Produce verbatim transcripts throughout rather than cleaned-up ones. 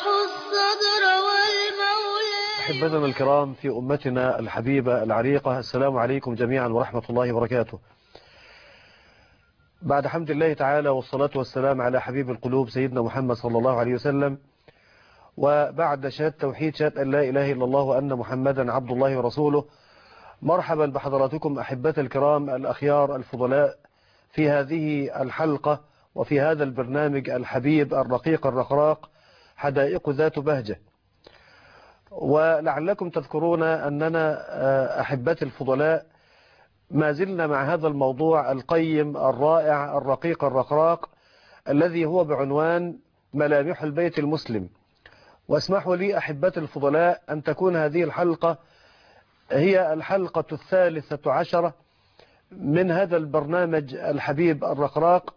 يشرح الصدر والمولى. أحبتنا الكرام في أمتنا الحبيبة العريقة، السلام عليكم جميعا ورحمة الله وبركاته. بعد حمد الله تعالى والصلاة والسلام على حبيب القلوب سيدنا محمد صلى الله عليه وسلم، وبعد شهادة توحيد شهادة أن لا إله إلا الله وأن محمدا عبد الله ورسوله، مرحبا بحضراتكم أحبة الكرام الأخيار الفضلاء في هذه الحلقة وفي هذا البرنامج الحبيب الرقيق الرقراق حدائق ذات بهجة. ولعلكم تذكرون أننا أحبتي الفضلاء ما زلنا مع هذا الموضوع القيم الرائع الرقيق الرقراق الذي هو بعنوان ملامح البيت المسلم. واسمحوا لي أحبتي الفضلاء أن تكون هذه الحلقة هي الحلقة الثالثة عشرة من هذا البرنامج الحبيب الرقراق،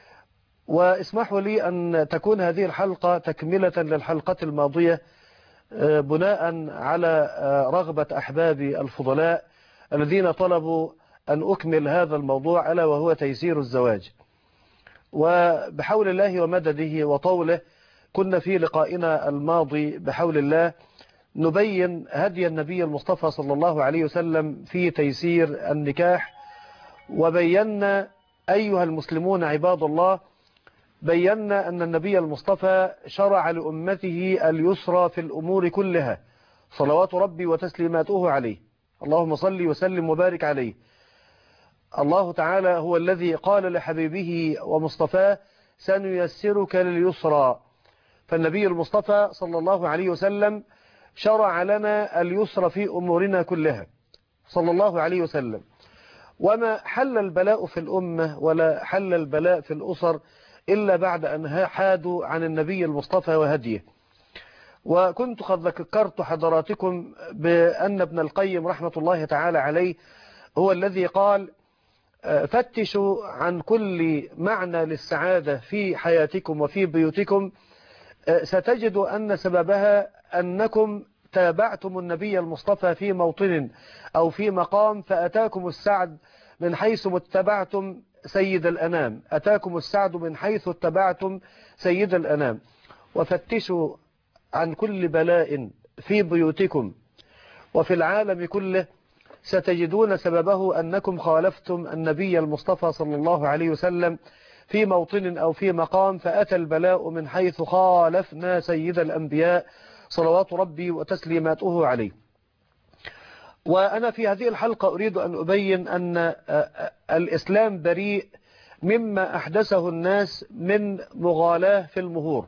واسمحوا لي أن تكون هذه الحلقة تكملة للحلقة الماضية بناء على رغبة أحبابي الفضلاء الذين طلبوا أن أكمل هذا الموضوع ألا وهو تيسير الزواج. وبحول الله ومدده وطوله كنا في لقائنا الماضي بحول الله نبين هدي النبي المصطفى صلى الله عليه وسلم في تيسير النكاح، وبينا أيها المسلمون عباد الله بينا أن النبي المصطفى شرع لأمته اليسرى في الأمور كلها صلوات ربي وتسليماته عليه، اللهم صل وسلم وبارك عليه. الله تعالى هو الذي قال لحبيبه ومصطفاه سنيسرك لليسرى، فالنبي المصطفى صلى الله عليه وسلم شرع لنا اليسر في أمورنا كلها صلى الله عليه وسلم. وما حل البلاء في الأمة ولا حل البلاء في الأسر إلا بعد أن حادوا عن النبي المصطفى وهديه. وكنت قد ذكرت حضراتكم بأن ابن القيم رحمة الله تعالى عليه هو الذي قال فتشوا عن كل معنى للسعادة في حياتكم وفي بيوتكم، ستجدوا أن سببها أنكم تابعتم النبي المصطفى في موطن أو في مقام فأتاكم السعد من حيث اتبعتم سيد الأنام، أتاكم السعد من حيث اتبعتم سيد الأنام. وفتشوا عن كل بلاء في بيوتكم وفي العالم كله ستجدون سببه أنكم خالفتم النبي المصطفى صلى الله عليه وسلم في موطن أو في مقام فأتى البلاء من حيث خالفنا سيد الأنبياء صلوات ربي وتسليماته عليه. وأنا في هذه الحلقة أريد أن أبين أن الإسلام بريء مما أحدثه الناس من مغالاة في المهور.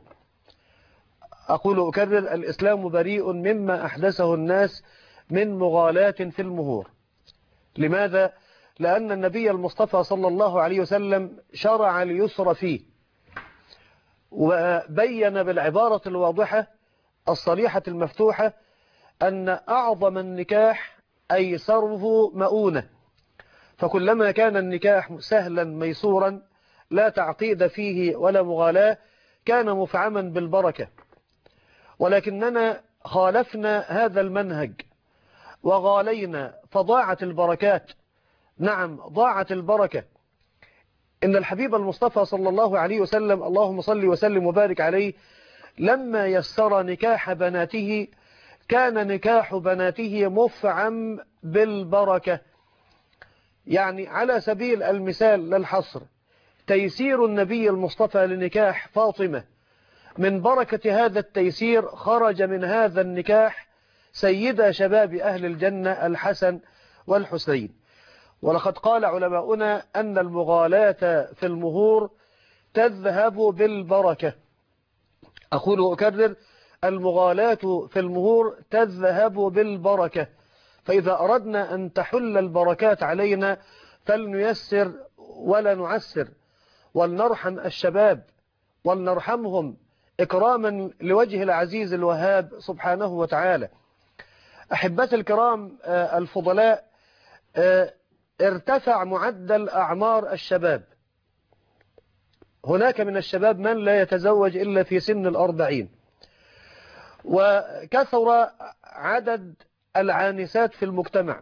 أقول أكرر، الإسلام بريء مما أحدثه الناس من مغالاة في المهور. لماذا؟ لأن النبي المصطفى صلى الله عليه وسلم شرع اليسر فيه، وبين بالعبارة الواضحة الصريحة المفتوحة أن أعظم النكاح أيسره مؤونة، فكلما كان النكاح سهلا ميسورا لا تعقيد فيه ولا مغالاة كان مفعما بالبركة. ولكننا خالفنا هذا المنهج وغالينا فضاعت البركات. نعم ضاعت البركة. إن الحبيب المصطفى صلى الله عليه وسلم اللهم صل وسلم وبارك عليه لما يسر نكاح بناته كان نكاح بناته مفعم بالبركة. يعني على سبيل المثال للحصر، تيسير النبي المصطفى لنكاح فاطمة من بركة هذا التيسير خرج من هذا النكاح سيدا شباب أهل الجنة الحسن والحسين. ولقد قال علماؤنا أن المغالاة في المهور تذهب بالبركة. أقول وأكرر، المغالاة في المهور تذهب بالبركة. فإذا أردنا أن تحل البركات علينا فلنيسر ولا نعسر، ولنرحم الشباب ولنرحمهم إكراما لوجه العزيز الوهاب سبحانه وتعالى. أحبتي الكرام الفضلاء، ارتفع معدل أعمار الشباب. هناك من الشباب من لا يتزوج إلا في سن الأربعين، وكثر عدد العانسات في المجتمع،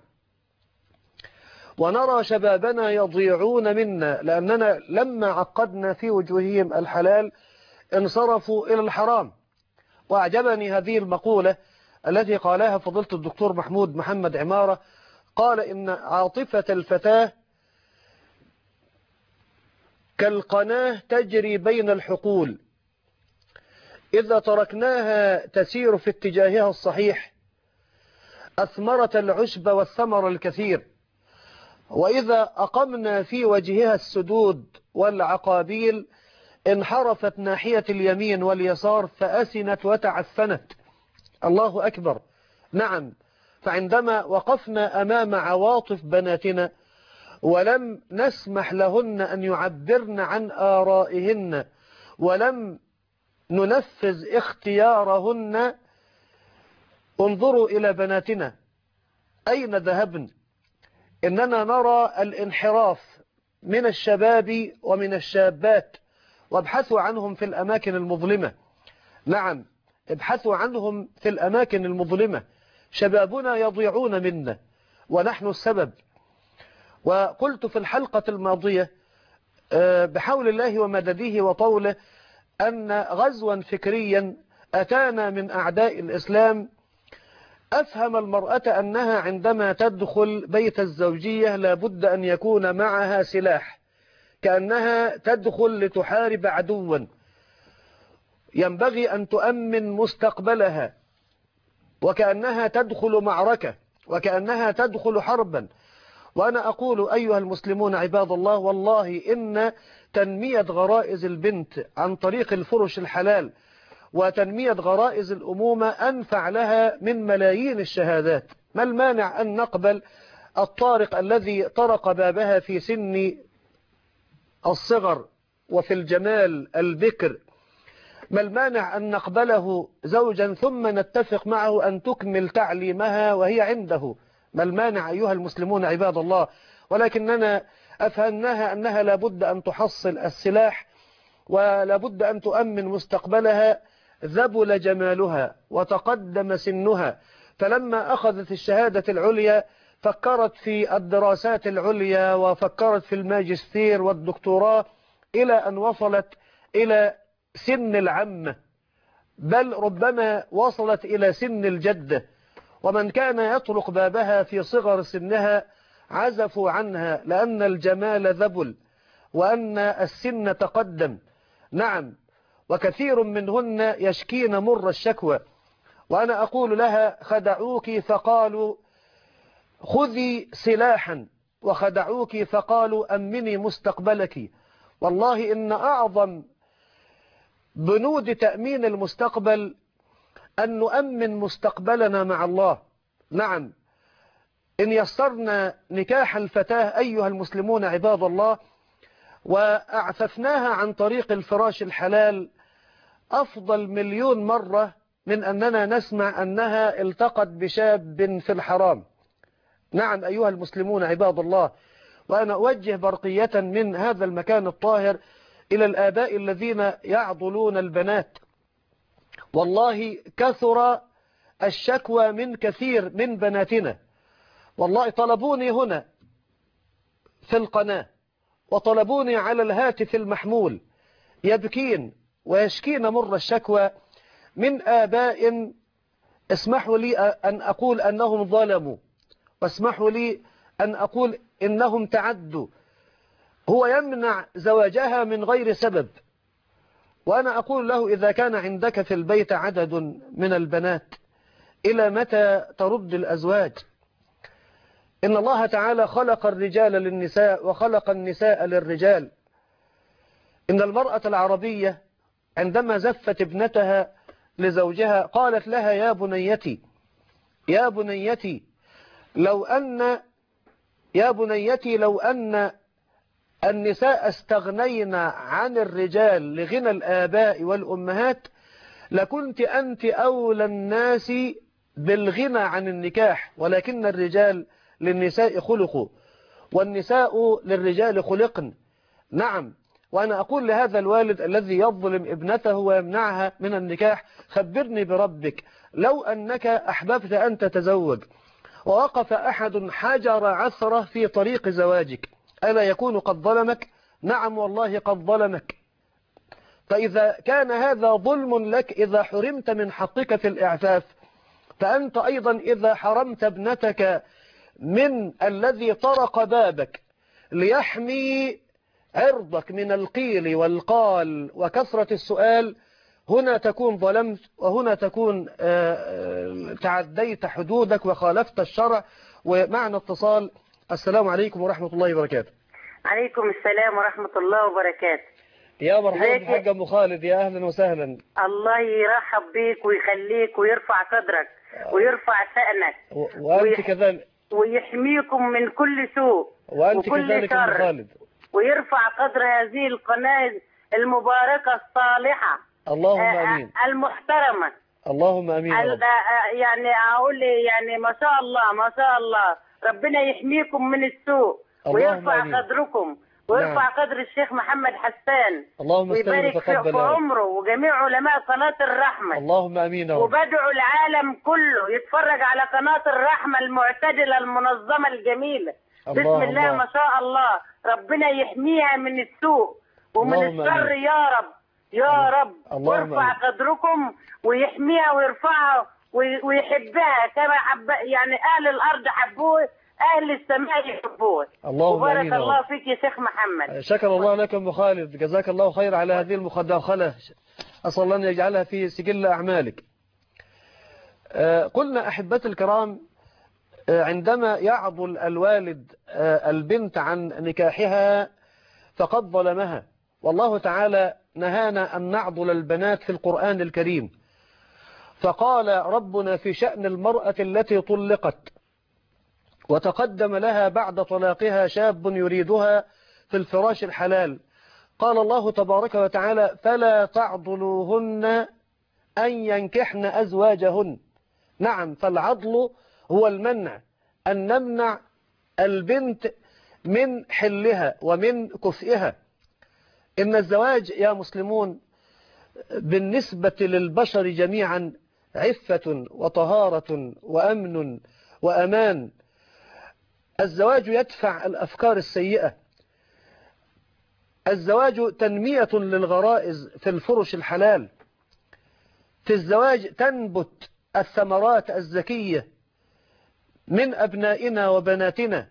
ونرى شبابنا يضيعون منا لأننا لما عقدنا في وجوههم الحلال انصرفوا إلى الحرام. وأعجبني هذه المقولة التي قالها فضيلة الدكتور محمود محمد عمارة. قال إن عاطفة الفتاة كالقناة تجري بين الحقول، إذا تركناها تسير في اتجاهها الصحيح أثمرت العشب والثمر الكثير، وإذا أقمنا في وجهها السدود والعقابيل انحرفت ناحية اليمين واليسار فأسنت وتعفنت. الله أكبر. نعم، فعندما وقفنا أمام عواطف بناتنا ولم نسمح لهن أن يعبرن عن آرائهن ولم ننفذ اختيارهن، انظروا إلى بناتنا أين ذهبن. إننا نرى الانحراف من الشباب ومن الشابات، وابحثوا عنهم في الأماكن المظلمة. نعم، ابحثوا عنهم في الأماكن المظلمة. شبابنا يضيعون منا ونحن السبب. وقلت في الحلقة الماضية بحول الله ومدده وطوله أن غزوا فكريا أتانا من أعداء الإسلام أفهم المرأة أنها عندما تدخل بيت الزوجية لابد أن يكون معها سلاح، كأنها تدخل لتحارب عدوا، ينبغي أن تؤمن مستقبلها، وكأنها تدخل معركة، وكأنها تدخل حربا. وأنا أقول أيها المسلمون عباد الله، والله إن تنمية غرائز البنت عن طريق الفرش الحلال وتنمية غرائز الأمومة أنفع لها من ملايين الشهادات. ما المانع أن نقبل الطارق الذي طرق بابها في سن الصغر وفي الجمال البكر؟ ما المانع أن نقبله زوجا ثم نتفق معه أن تكمل تعليمها وهي عنده؟ ما المانع أيها المسلمون عباد الله؟ ولكننا أفهمناها أنها لابد أن تحصل السلاح ولابد أن تؤمن مستقبلها. ذبل جمالها وتقدم سنها، فلما أخذت الشهادة العليا فكرت في الدراسات العليا وفكرت في الماجستير والدكتوراه إلى أن وصلت إلى سن العمة، بل ربما وصلت إلى سن الجدة. ومن كان يطرق بابها في صغر سنها عزفوا عنها، لأن الجمال ذبل وأن السن تقدم. نعم، وكثير منهن يشكين مر الشكوى، وأنا أقول لها خدعوك فقالوا خذي سلاحا، وخدعوك فقالوا أمني مستقبلك. والله إن أعظم بنود تأمين المستقبل أن نؤمن مستقبلنا مع الله. نعم، إن يسرنا نكاح الفتاة أيها المسلمون عباد الله وأعففناها عن طريق الفراش الحلال أفضل مليون مرة من أننا نسمع أنها التقت بشاب في الحرام. نعم أيها المسلمون عباد الله، وأنا أوجه برقية من هذا المكان الطاهر إلى الآباء الذين يعضلون البنات. والله كثر الشكوى من كثير من بناتنا، والله طلبوني هنا في القناة وطلبوني على الهاتف المحمول يبكين ويشكين مر الشكوى من آباء اسمحوا لي أن أقول أنهم ظلموا، واسمحوا لي أن أقول إنهم تعدوا. هو يمنع زواجها من غير سبب، وأنا أقول له إذا كان عندك في البيت عدد من البنات إلى متى ترد الأزواج؟ إن الله تعالى خلق الرجال للنساء وخلق النساء للرجال. إن المرأة العربية عندما زفت ابنتها لزوجها قالت لها يا بنيتي يا بنيتي لو أن يا بنيتي لو أن النساء استغنين عن الرجال لغنى الآباء والأمهات لكنت أنت أولى الناس بالغنى عن النكاح، ولكن الرجال للنساء خلقوا والنساء للرجال خلقن. نعم، وأنا أقول لهذا الوالد الذي يظلم ابنته ويمنعها من النكاح خبرني بربك لو أنك أحببت أن تتزوج ووقف أحد حجر عثرة في طريق زواجك ألا يكون قد ظلمك؟ نعم والله قد ظلمك. فإذا كان هذا ظلم لك إذا حرمت من حقك في الإعفاف، فأنت أيضا إذا حرمت ابنتك من الذي طرق بابك ليحمي عرضك من القيل والقال وكثرة السؤال، هنا تكون ظلمت، وهنا تكون تعديت حدودك وخالفت الشرع. ومعنا اتصال. السلام عليكم ورحمة الله وبركاته. عليكم السلام ورحمة الله وبركاته. يا مرحبا بالحاج أم خالد، يا أهلا وسهلا. الله يرحب بيك ويخليك ويرفع قدرك ويرفع شأنك وأنت ويح... كذلك، ويحميكم من كل سوء وأنت وكل كذلك أم خالد، ويرفع قدر هذه القناة المباركة الصالحة اللهم آمين المحترمة، اللهم آمين. يعني أقول يعني ما شاء الله ما شاء الله، ربنا يحميكم من السوء ويرفع آمين. قدركم ويرفع نعم. قدر الشيخ محمد حسان، اللهم ويبارك في عمره وجميع علماء قناة الرحمة، اللهم امين. وبدعو العالم كله يتفرج على قناة الرحمة المعتدلة المنظمة الجميلة. بسم الله, الله ما شاء الله، ربنا يحميها من السوء ومن الشر يا رب يا رب، ويرفع قدركم ويحميها ويرفعها ويحبها كما حب يعني اهل الارض حبوه، أهل السماء يحبوه. وبارك الله فيك يا شيخ محمد. شكر الله لك أم خالد، جزاك الله خير على هذه المداخلة، أسأل الله أن يجعلها في سجل أعمالك. قلنا أحبتي الكرام، عندما يعضل الوالد البنت عن نكاحها فقد ظلمها، والله تعالى نهانا أن نعضل البنات في القرآن الكريم. فقال ربنا في شأن المرأة التي طلقت وتقدم لها بعد طلاقها شاب يريدها في الفراش الحلال، قال الله تبارك وتعالى فلا تعضلوهن أن ينكحن أزواجهن. نعم، فالعضل هو المنع، أن نمنع البنت من حلها ومن كفئها. إن الزواج يا مسلمون بالنسبة للبشر جميعا عفة وطهارة وأمن وأمان. الزواج يدفع الأفكار السيئة، الزواج تنمية للغرائز في الفرش الحلال، في الزواج تنبت الثمرات الزكية من أبنائنا وبناتنا،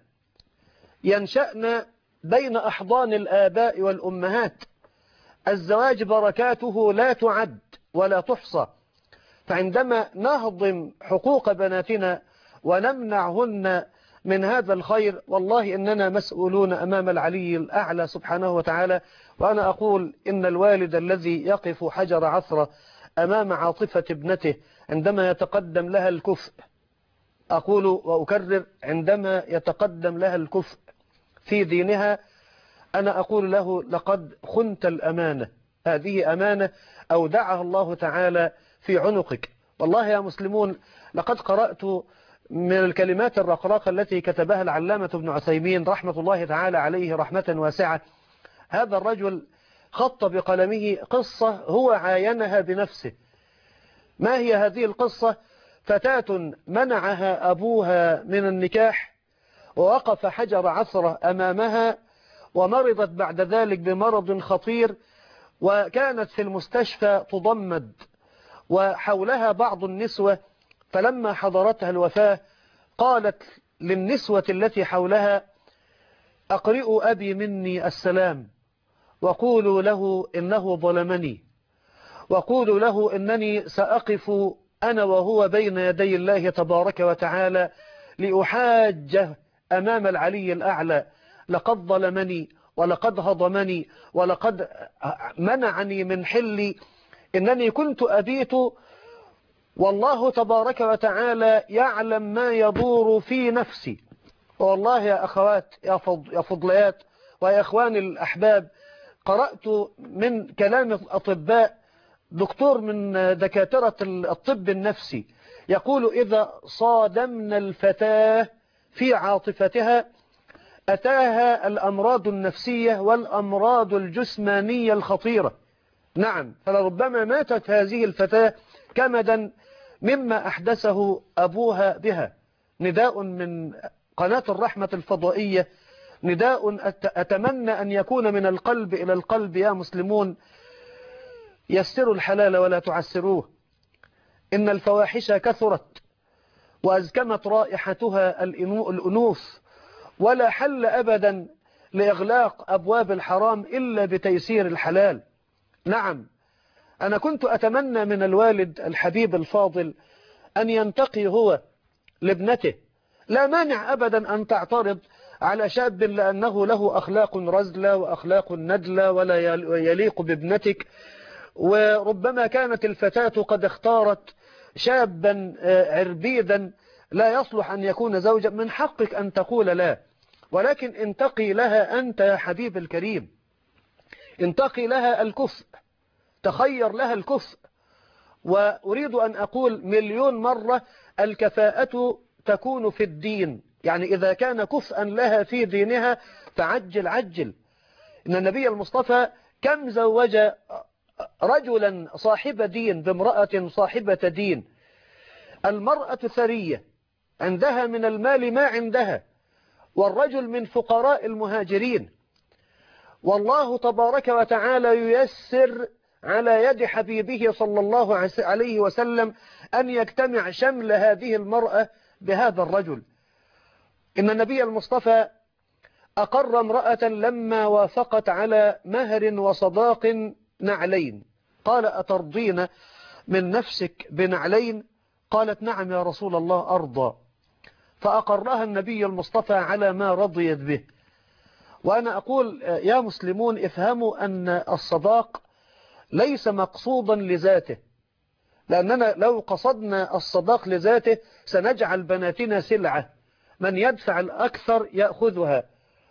ينشأن بين أحضان الآباء والأمهات. الزواج بركاته لا تعد ولا تحصى، فعندما نهضم حقوق بناتنا ونمنعهن من هذا الخير، والله إننا مسؤولون أمام العلي الأعلى سبحانه وتعالى. وأنا أقول إن الوالد الذي يقف حجر عثرة أمام عاطفة ابنته عندما يتقدم لها الكفء، أقول وأكرر، عندما يتقدم لها الكفء في دينها، أنا أقول له لقد خنت الأمانة، هذه أمانة أودعها الله تعالى في عنقك. والله يا مسلمون لقد قرأت من الكلمات الرقراقة التي كتبها العلامة ابن عثيمين رحمة الله تعالى عليه رحمة واسعة. هذا الرجل خط بقلمه قصة هو عاينها بنفسه. ما هي هذه القصة؟ فتاة منعها أبوها من النكاح ووقف حجر عثرة أمامها، ومرضت بعد ذلك بمرض خطير، وكانت في المستشفى تضمد وحولها بعض النسوة. فلما حضرتها الوفاة قالت للنسوة التي حولها أقرئوا أبي مني السلام، وقولوا له إنه ظلمني، وقولوا له إنني سأقف أنا وهو بين يدي الله تبارك وتعالى لأحاجه أمام العلي الأعلى. لقد ظلمني ولقد هضمني ولقد منعني من حلي، إنني كنت أبيت والله تبارك وتعالى يعلم ما يدور في نفسي. والله يا أخوات يا فضليات ويا أخواني الأحباب، قرأت من كلام الأطباء، دكتور من دكاترة الطب النفسي يقول إذا صادمنا الفتاة في عاطفتها أتاها الأمراض النفسية والأمراض الجسمانية الخطيرة. نعم، فلربما ماتت هذه الفتاة كمدا مما أحدثه أبوها بها. نداء من قناة الرحمة الفضائية، نداء أتمنى أن يكون من القلب إلى القلب يا مسلمون. يسروا الحلال ولا تعسروه، إن الفواحش كثرت وأزكمت رائحتها الأنوث، ولا حل أبدا لإغلاق أبواب الحرام إلا بتيسير الحلال. نعم، أنا كنت أتمنى من الوالد الحبيب الفاضل أن ينتقي هو لابنته. لا مانع أبدا أن تعترض على شاب لأنه له أخلاق رزلة وأخلاق ندلة ولا يليق بابنتك، وربما كانت الفتاة قد اختارت شابا عربيدا لا يصلح أن يكون زوجا، من حقك أن تقول لا، ولكن انتقي لها أنت يا حبيب الكريم، انتقي لها الكفء، تخير لها الكفء. وأريد أن أقول مليون مرة الكفاءة تكون في الدين، يعني إذا كان كفءا لها في دينها فعجل عجل. إن النبي المصطفى كم زوج رجلا صاحب دين بامرأة صاحبة دين. المرأة ثرية عندها من المال ما عندها، والرجل من فقراء المهاجرين، والله تبارك وتعالى ييسر على يد حبيبه صلى الله عليه وسلم أن يجتمع شمل هذه المرأة بهذا الرجل. إن النبي المصطفى أقر امرأة لما وافقت على مهر وصداق نعلين، قال أترضين من نفسك بنعلين؟ قالت نعم يا رسول الله أرضى، فأقرها النبي المصطفى على ما رضيت به. وأنا أقول يا مسلمون افهموا أن الصداق ليس مقصودا لذاته، لأننا لو قصدنا الصداق لذاته سنجعل بناتنا سلعة، من يدفع الأكثر يأخذها.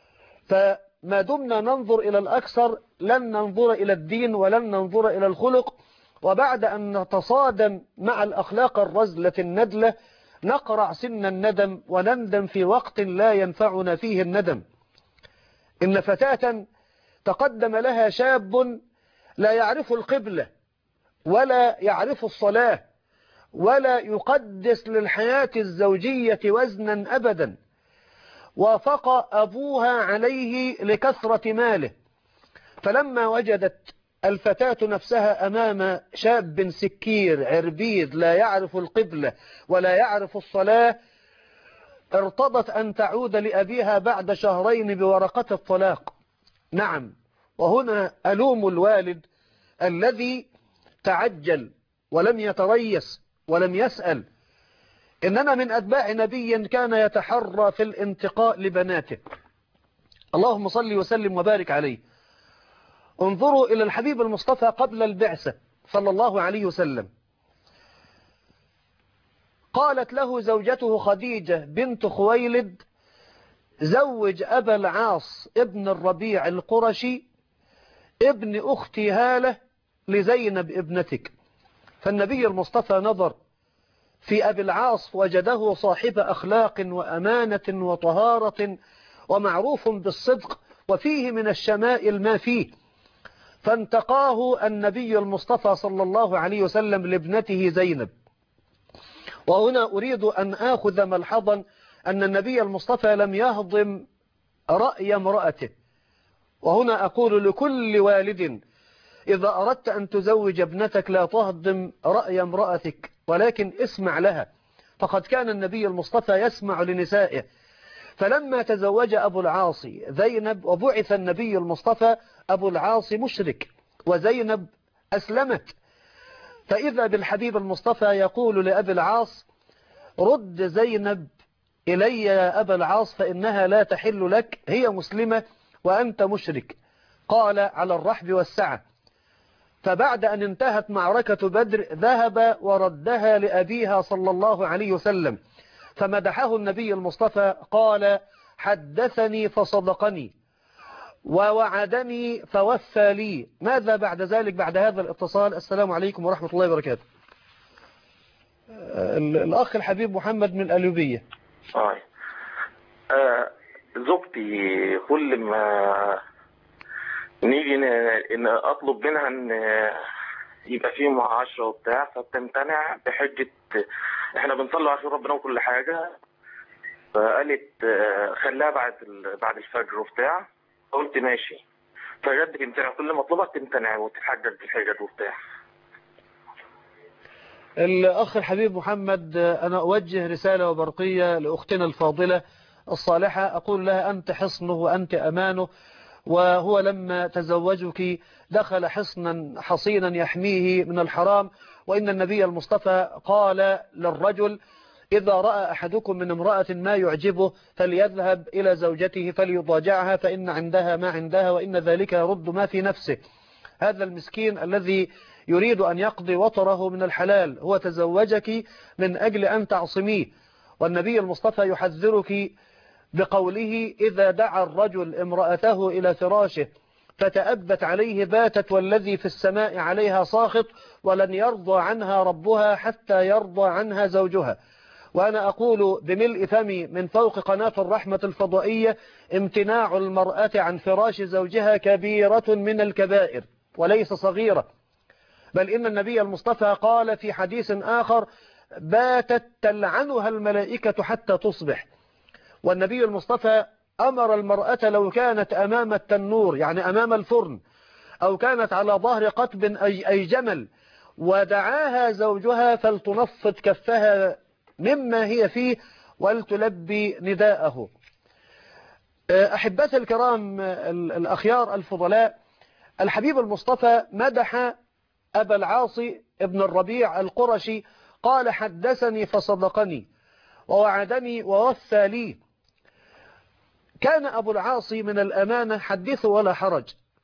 فما دمنا ننظر إلى الأكثر لن ننظر إلى الدين ولن ننظر إلى الخلق، وبعد أن نتصادم مع الأخلاق الرزلة الندلة نقرع سن الندم ونندم في وقت لا ينفعنا فيه الندم. إن فتاة تقدم لها شاب لا يعرف القبلة ولا يعرف الصلاة ولا يقدس للحياة الزوجية وزنا أبدا، وافق أبوها عليه لكثرة ماله. فلما وجدت الفتاة نفسها أمام شاب سكير عربيد لا يعرف القبلة ولا يعرف الصلاة، ارتضت أن تعود لأبيها بعد شهرين بورقة الطلاق. نعم، وهنا ألوم الوالد الذي تعجل ولم يتريس ولم يسأل. إننا من أتباع نبي كان يتحرى في الانتقاء لبناته، اللهم صل وسلم وبارك عليه. انظروا إلى الحبيب المصطفى قبل البعثة صلى الله عليه وسلم، قالت له زوجته خديجة بنت خويلد زوج أبا العاص ابن الربيع القرشي ابن أختي هالة لزينب ابنتك. فالنبي المصطفى نظر في أبي العاص وجده صاحب أخلاق وأمانة وطهارة ومعروف بالصدق وفيه من الشمائل ما فيه، فانتقاه النبي المصطفى صلى الله عليه وسلم لابنته زينب. وهنا أريد أن آخذ ملحظا أن النبي المصطفى لم يهضم رأي امرأته. وهنا أقول لكل والد إذا أردت أن تزوج ابنتك لا تهضم رأي امرأتك، ولكن اسمع لها، فقد كان النبي المصطفى يسمع لنسائه. فلما تزوج أبو العاص زينب وبعث النبي المصطفى، أبو العاص مشرك وزينب أسلمت، فإذا بالحبيب المصطفى يقول لأبي العاص رد زينب إلي يا أبا العاص فإنها لا تحل لك، هي مسلمة وأنت مشرك. قال على الرحب والسعة. فبعد أن انتهت معركة بدر ذهب وردها لأبيها صلى الله عليه وسلم، فمدحه النبي المصطفى قال حدثني فصدقني ووعدني فوفى لي. ماذا بعد ذلك بعد هذا الاتصال؟ السلام عليكم ورحمة الله وبركاته. الأخ الحبيب محمد من الأليوبية. آه زوجتي كل ما نيجي ان اطلب منها ان يبقى فيه معاشرة وبتاع فبتمتنع بحجة احنا بنصلي عشان ربنا وكل حاجة، فقالت خلاها بعد بعد الفجر وبتاع، قلت ماشي. فجد تمتنع، كل ما اطلبها تمتنع وتتحجج بالحجج وبتاع. الأخ الحبيب محمد، أنا أوجه رسالة وبرقية لأختنا الفاضلة الصالحة، أقول لها أنت حصنه وأنت أمانه، وهو لما تزوجك دخل حصنا حصينا يحميه من الحرام. وإن النبي المصطفى قال للرجل: إذا رأى أحدكم من امرأة ما يعجبه فليذهب إلى زوجته فليضاجعها فإن عندها ما عندها وإن ذلك يرد ما في نفسه. هذا المسكين الذي يريد أن يقضي وطره من الحلال هو تزوجك من أجل أن تعصميه. والنبي المصطفى يحذرك بقوله: إذا دعا الرجل امرأته إلى فراشه فتأبت عليه باتت والذي في السماء عليها ساخط ولن يرضى عنها ربها حتى يرضى عنها زوجها. وأنا أقول بملء فمي من فوق قناة الرحمة الفضائية: امتناع المرأة عن فراش زوجها كبيرة من الكبائر وليس صغيرة، بل إن النبي المصطفى قال في حديث آخر: باتت تلعنها الملائكة حتى تصبح. والنبي المصطفى أمر المرأة لو كانت أمام التنور، يعني أمام الفرن، أو كانت على ظهر قطب أي جمل، ودعاها زوجها فلتنفض كفها مما هي فيه ولتلبي نداءه. أحبتي الكرام الأخيار الفضلاء، الحبيب المصطفى مدح أبا العاص ابن الربيع القرشي، قال: حدثني فصدقني ووعدني ووفى لي. كان أبو العاص من الأمانة حدث ولا حرج.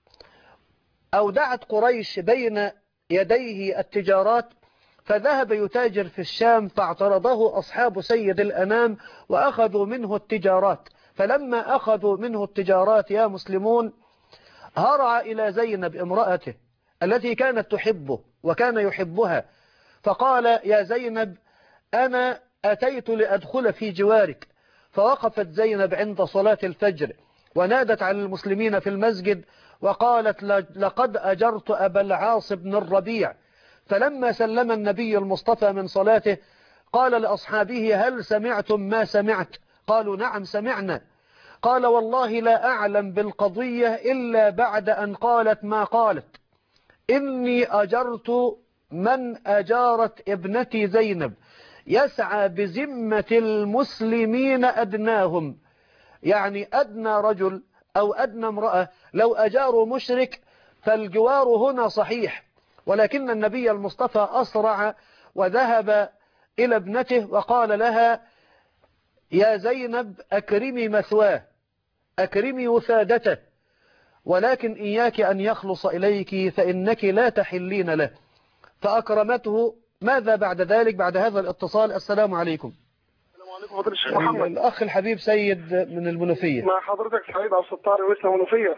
أودعت قريش بين يديه التجارات فذهب يتاجر في الشام، فاعترضه أصحاب سيد الأنام وأخذوا منه التجارات. فلما أخذوا منه التجارات يا مسلمون، هرع إلى زينب امرأته التي كانت تحبه وكان يحبها، فقال: يا زينب، أنا أتيت لأدخل في جوارك. فوقفت زينب عند صلاة الفجر ونادت على المسلمين في المسجد وقالت: لقد أجرت أبا العاص بن الربيع. فلما سلم النبي المصطفى من صلاته قال لأصحابه: هل سمعتم ما سمعت؟ قالوا: نعم سمعنا. قال: والله لا أعلم بالقضية إلا بعد أن قالت ما قالت. إني أجرت من أجارت ابنتي زينب يسعى بذمة المسلمين أدناهم، يعني أدنى رجل أو أدنى امرأة لو أجاروا مشرك فالجوار هنا صحيح، ولكن النبي المصطفى أسرع وذهب إلى ابنته وقال لها: يا زينب، أكرمي مثواه، أكرمي وفادته، ولكن إياك أن يخلص إليك فإنك لا تحلين له. فأكرمته. ماذا بعد ذلك بعد هذا الاتصال؟ السلام عليكم. السلام عليكم فضيلة الشيخ محمد. الأخ الحبيب سيد من المنوفية. مع حضرتك سعيد عبد الستار ويسنا منوفية.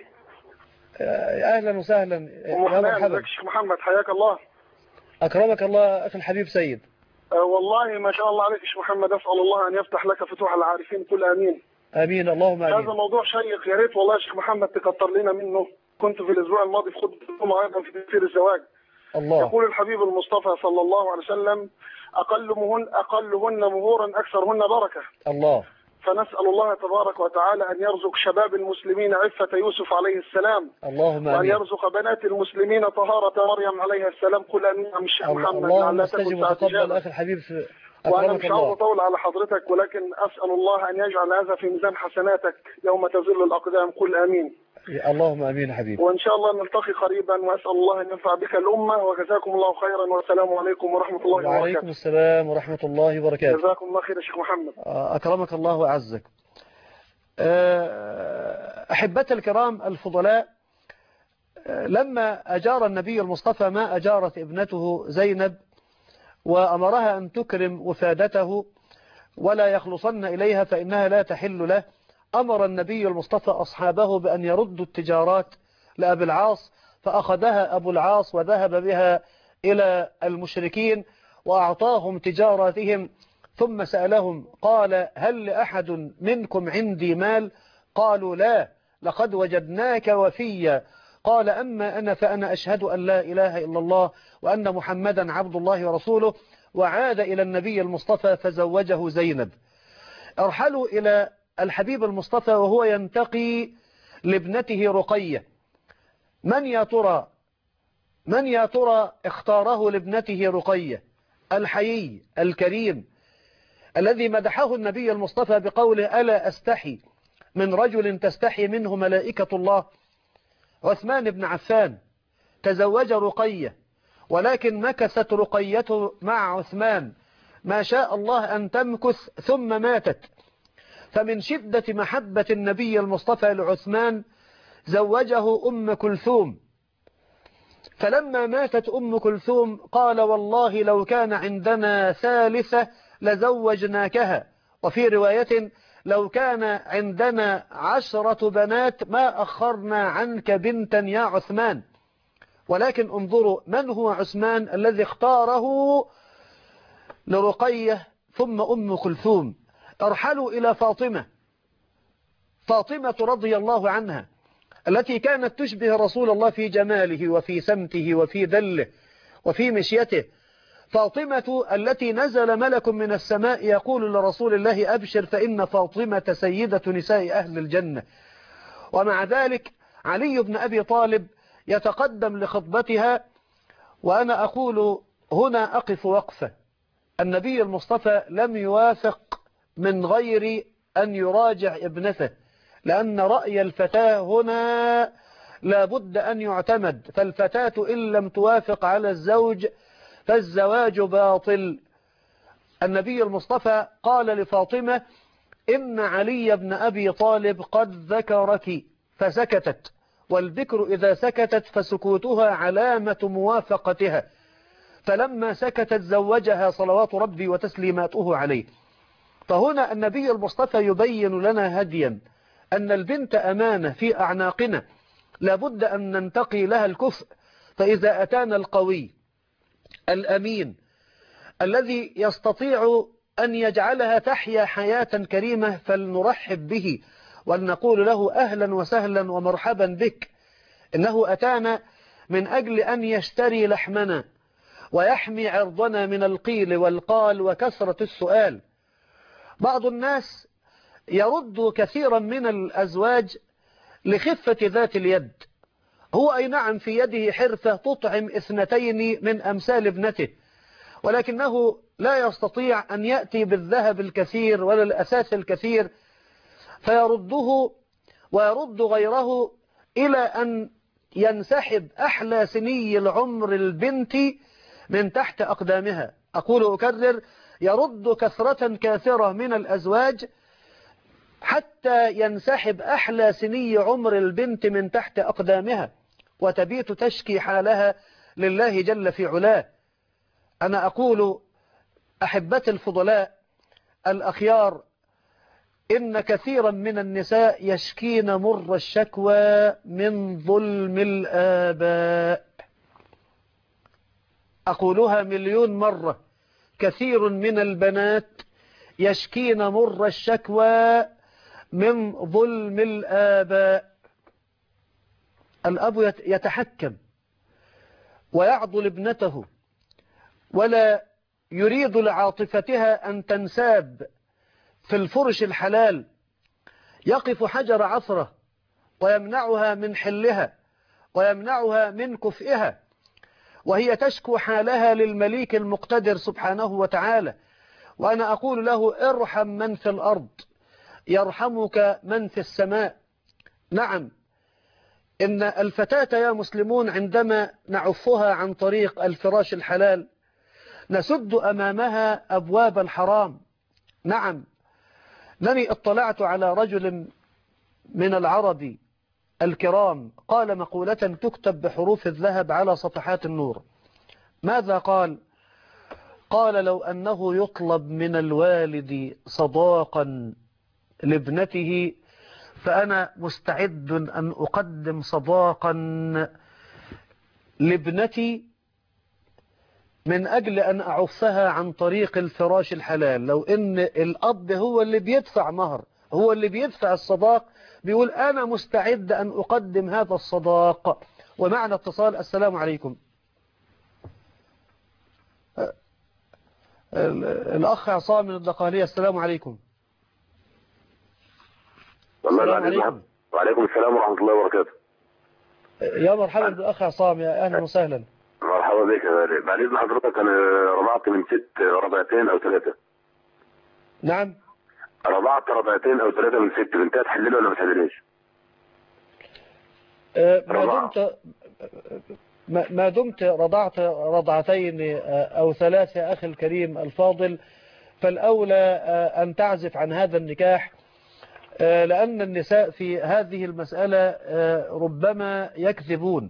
أهلا وسهلا يا مرحبا. الشيخ محمد، حياك الله. أكرمك الله أخي الحبيب سيد. أه والله ما شاء الله عليك يا شيخ محمد، أسأل الله أن يفتح لك فتوح العارفين، كل آمين. آمين اللهم آمين. هذا موضوع شيق، يا ريت والله يا شيخ محمد تكتر لنا منه. كنت في الأسبوع الماضي في خطبة الجمعة أيضا في تفسير الزواج. الله. يقول الحبيب المصطفى صلى الله عليه وسلم: أقلهن أقلهن مهورا أكثرهن بركة. الله. فنسأل الله تبارك وتعالى أن يرزق شباب المسلمين عفة يوسف عليه السلام، اللهم آمين. وأن يرزق بنات المسلمين طهارة مريم عليها السلام. كل آمين يا الشيخ محمد. اللهم استجب وتقبل أخي الحبيب. وأنا مش عاوز أطول على حضرتك، ولكن أسأل الله أن يجعل هذا في ميزان حسناتك يوم تزل الأقدام. كل آمين. اللهم آمين حبيبي. وإن شاء الله نلتقي قريبا، وأسأل الله أن ينفع بك الأمة. وجزاكم الله خيرا، والسلام عليكم ورحمة الله وبركاته. وعليكم السلام ورحمة الله وبركاته. جزاكم الله خير يا شيخ محمد. أكرمك الله وأعزك. أحبتي الكرام الفضلاء، لما أجار النبي المصطفى ما أجارت ابنته زينب وأمرها أن تكرم وفادته ولا يخلصن إليها فإنها لا تحل له، أمر النبي المصطفى أصحابه بأن يردوا التجارات لأبي العاص، فأخذها أبو العاص وذهب بها إلى المشركين وأعطاهم تجاراتهم، ثم سألهم قال: هل لأحد منكم عندي مال؟ قالوا: لا، لقد وجدناك وفيا. قال: أما أنا فأنا أشهد أن لا إله إلا الله وأن محمدا عبد الله ورسوله. وعاد إلى النبي المصطفى فزوجه زينب. ارحلوا إلى الحبيب المصطفى وهو ينتقي لابنته رقية، من يا ترى من يا ترى اختاره لابنته رقية الحيي الكريم الذي مدحه النبي المصطفى بقوله ألا أستحي من رجل تستحي منه ملائكة الله؟ عثمان بن عفان تزوج رقية، ولكن مكثت رقيته مع عثمان ما شاء الله أن تمكث ثم ماتت. فمن شدة محبة النبي المصطفى لعثمان زوجه أم كلثوم، فلما ماتت أم كلثوم قال والله لو كان عندنا ثالثة لزوجناكها، وفي رواية لو كان عندنا عشرة بنات ما أخرنا عنك بنتا يا عثمان. ولكن انظروا من هو عثمان الذي اختاره لرقية ثم أم كلثوم. ارحلوا إلى فاطمة، فاطمة رضي الله عنها التي كانت تشبه رسول الله في جماله وفي سمته وفي ذله وفي مشيته. فاطمة التي نزل ملك من السماء يقول لرسول الله أبشر فإن فاطمة سيدة نساء أهل الجنة، ومع ذلك علي بن أبي طالب يتقدم لخطبتها. وأنا أقول هنا أقف وقفة، النبي المصطفى لم يوافق من غير أن يراجع ابنته، لأن رأي الفتاة هنا لابد أن يعتمد، فالفتاة إن لم توافق على الزوج فالزواج باطل. النبي المصطفى قال لفاطمة إن علي بن أبي طالب قد ذكرك، فسكتت، والذكر إذا سكتت فسكوتها علامة موافقتها، فلما سكتت زوجها صلوات ربي وتسليماته عليه. فهنا النبي المصطفى يبين لنا هديا أن البنت أمانة في أعناقنا لابد أن ننتقي لها الكفء. فإذا أتانا القوي الأمين الذي يستطيع أن يجعلها تحيا حياة كريمة فلنرحب به ونقول له أهلا وسهلا ومرحبا بك، إنه أتانا من أجل أن يشتري لحمنا ويحمي عرضنا من القيل والقال وكثرة السؤال. بعض الناس يرد كثيرا من الأزواج لخفة ذات اليد، هو أي نعم في يده حرفة تطعم اثنتين من أمثال ابنته، ولكنه لا يستطيع أن يأتي بالذهب الكثير ولا الأساس الكثير فيرده ويرد غيره إلى أن ينسحب أحلى سني العمر البنت من تحت أقدامها. أقول أكرر، يرد كثرة كاثرة من الأزواج حتى ينسحب أحلى سني عمر البنت من تحت أقدامها وتبيت تشكي حالها لله جل في علاه. أنا أقول أحبتي الفضلاء الأخيار إن كثيرا من النساء يشكين مر الشكوى من ظلم الآباء. أقولها مليون مرة، كثير من البنات يشكين مر الشكوى من ظلم الآباء. الأب يتحكم ويعضل ابنته ولا يريد لعاطفتها أن تنساب في الفرش الحلال، يقف حجر عثرة ويمنعها من حلها ويمنعها من كفئها، وهي تشكو حالها للمليك المقتدر سبحانه وتعالى. وأنا أقول له ارحم من في الأرض يرحمك من في السماء. نعم، إن الفتاة يا مسلمون عندما نعفها عن طريق الفراش الحلال نسد أمامها أبواب الحرام. نعم، لاني اطلعت على رجل من العرب الكرام قال مقولة تكتب بحروف الذهب على صفحات النور. ماذا قال؟ قال لو أنه يطلب من الوالد صداقا لابنته فأنا مستعد أن أقدم صداقا لابنتي من أجل أن أعفها عن طريق الفراش الحلال. لو إن الأب هو اللي بيدفع مهر، هو اللي بيدفع الصداق، بيقول أنا مستعد أن أقدم هذا الصداق. ومعنى اتصال. السلام عليكم. الأخ عصام من الدقهلية. السلام عليكم. السلام عليكم. وعليكم السلام ورحمة الله وبركاته. يا مرحبا بالاخ عصام، يا اهلا وسهلا. مرحبا بك يا غالي. بعد اذن حضرتك انا رضعت من ست رضعتين او ثلاثه. نعم. رضعت رضعتين او ثلاثه من ست، بنتها تحلل ولا ما تحللش؟ ما دمت ما دمت رضعت رضعتين او ثلاثه يا اخي الكريم الفاضل، فالاولى ان تعزف عن هذا النكاح، لأن النساء في هذه المسألة ربما يكذبون.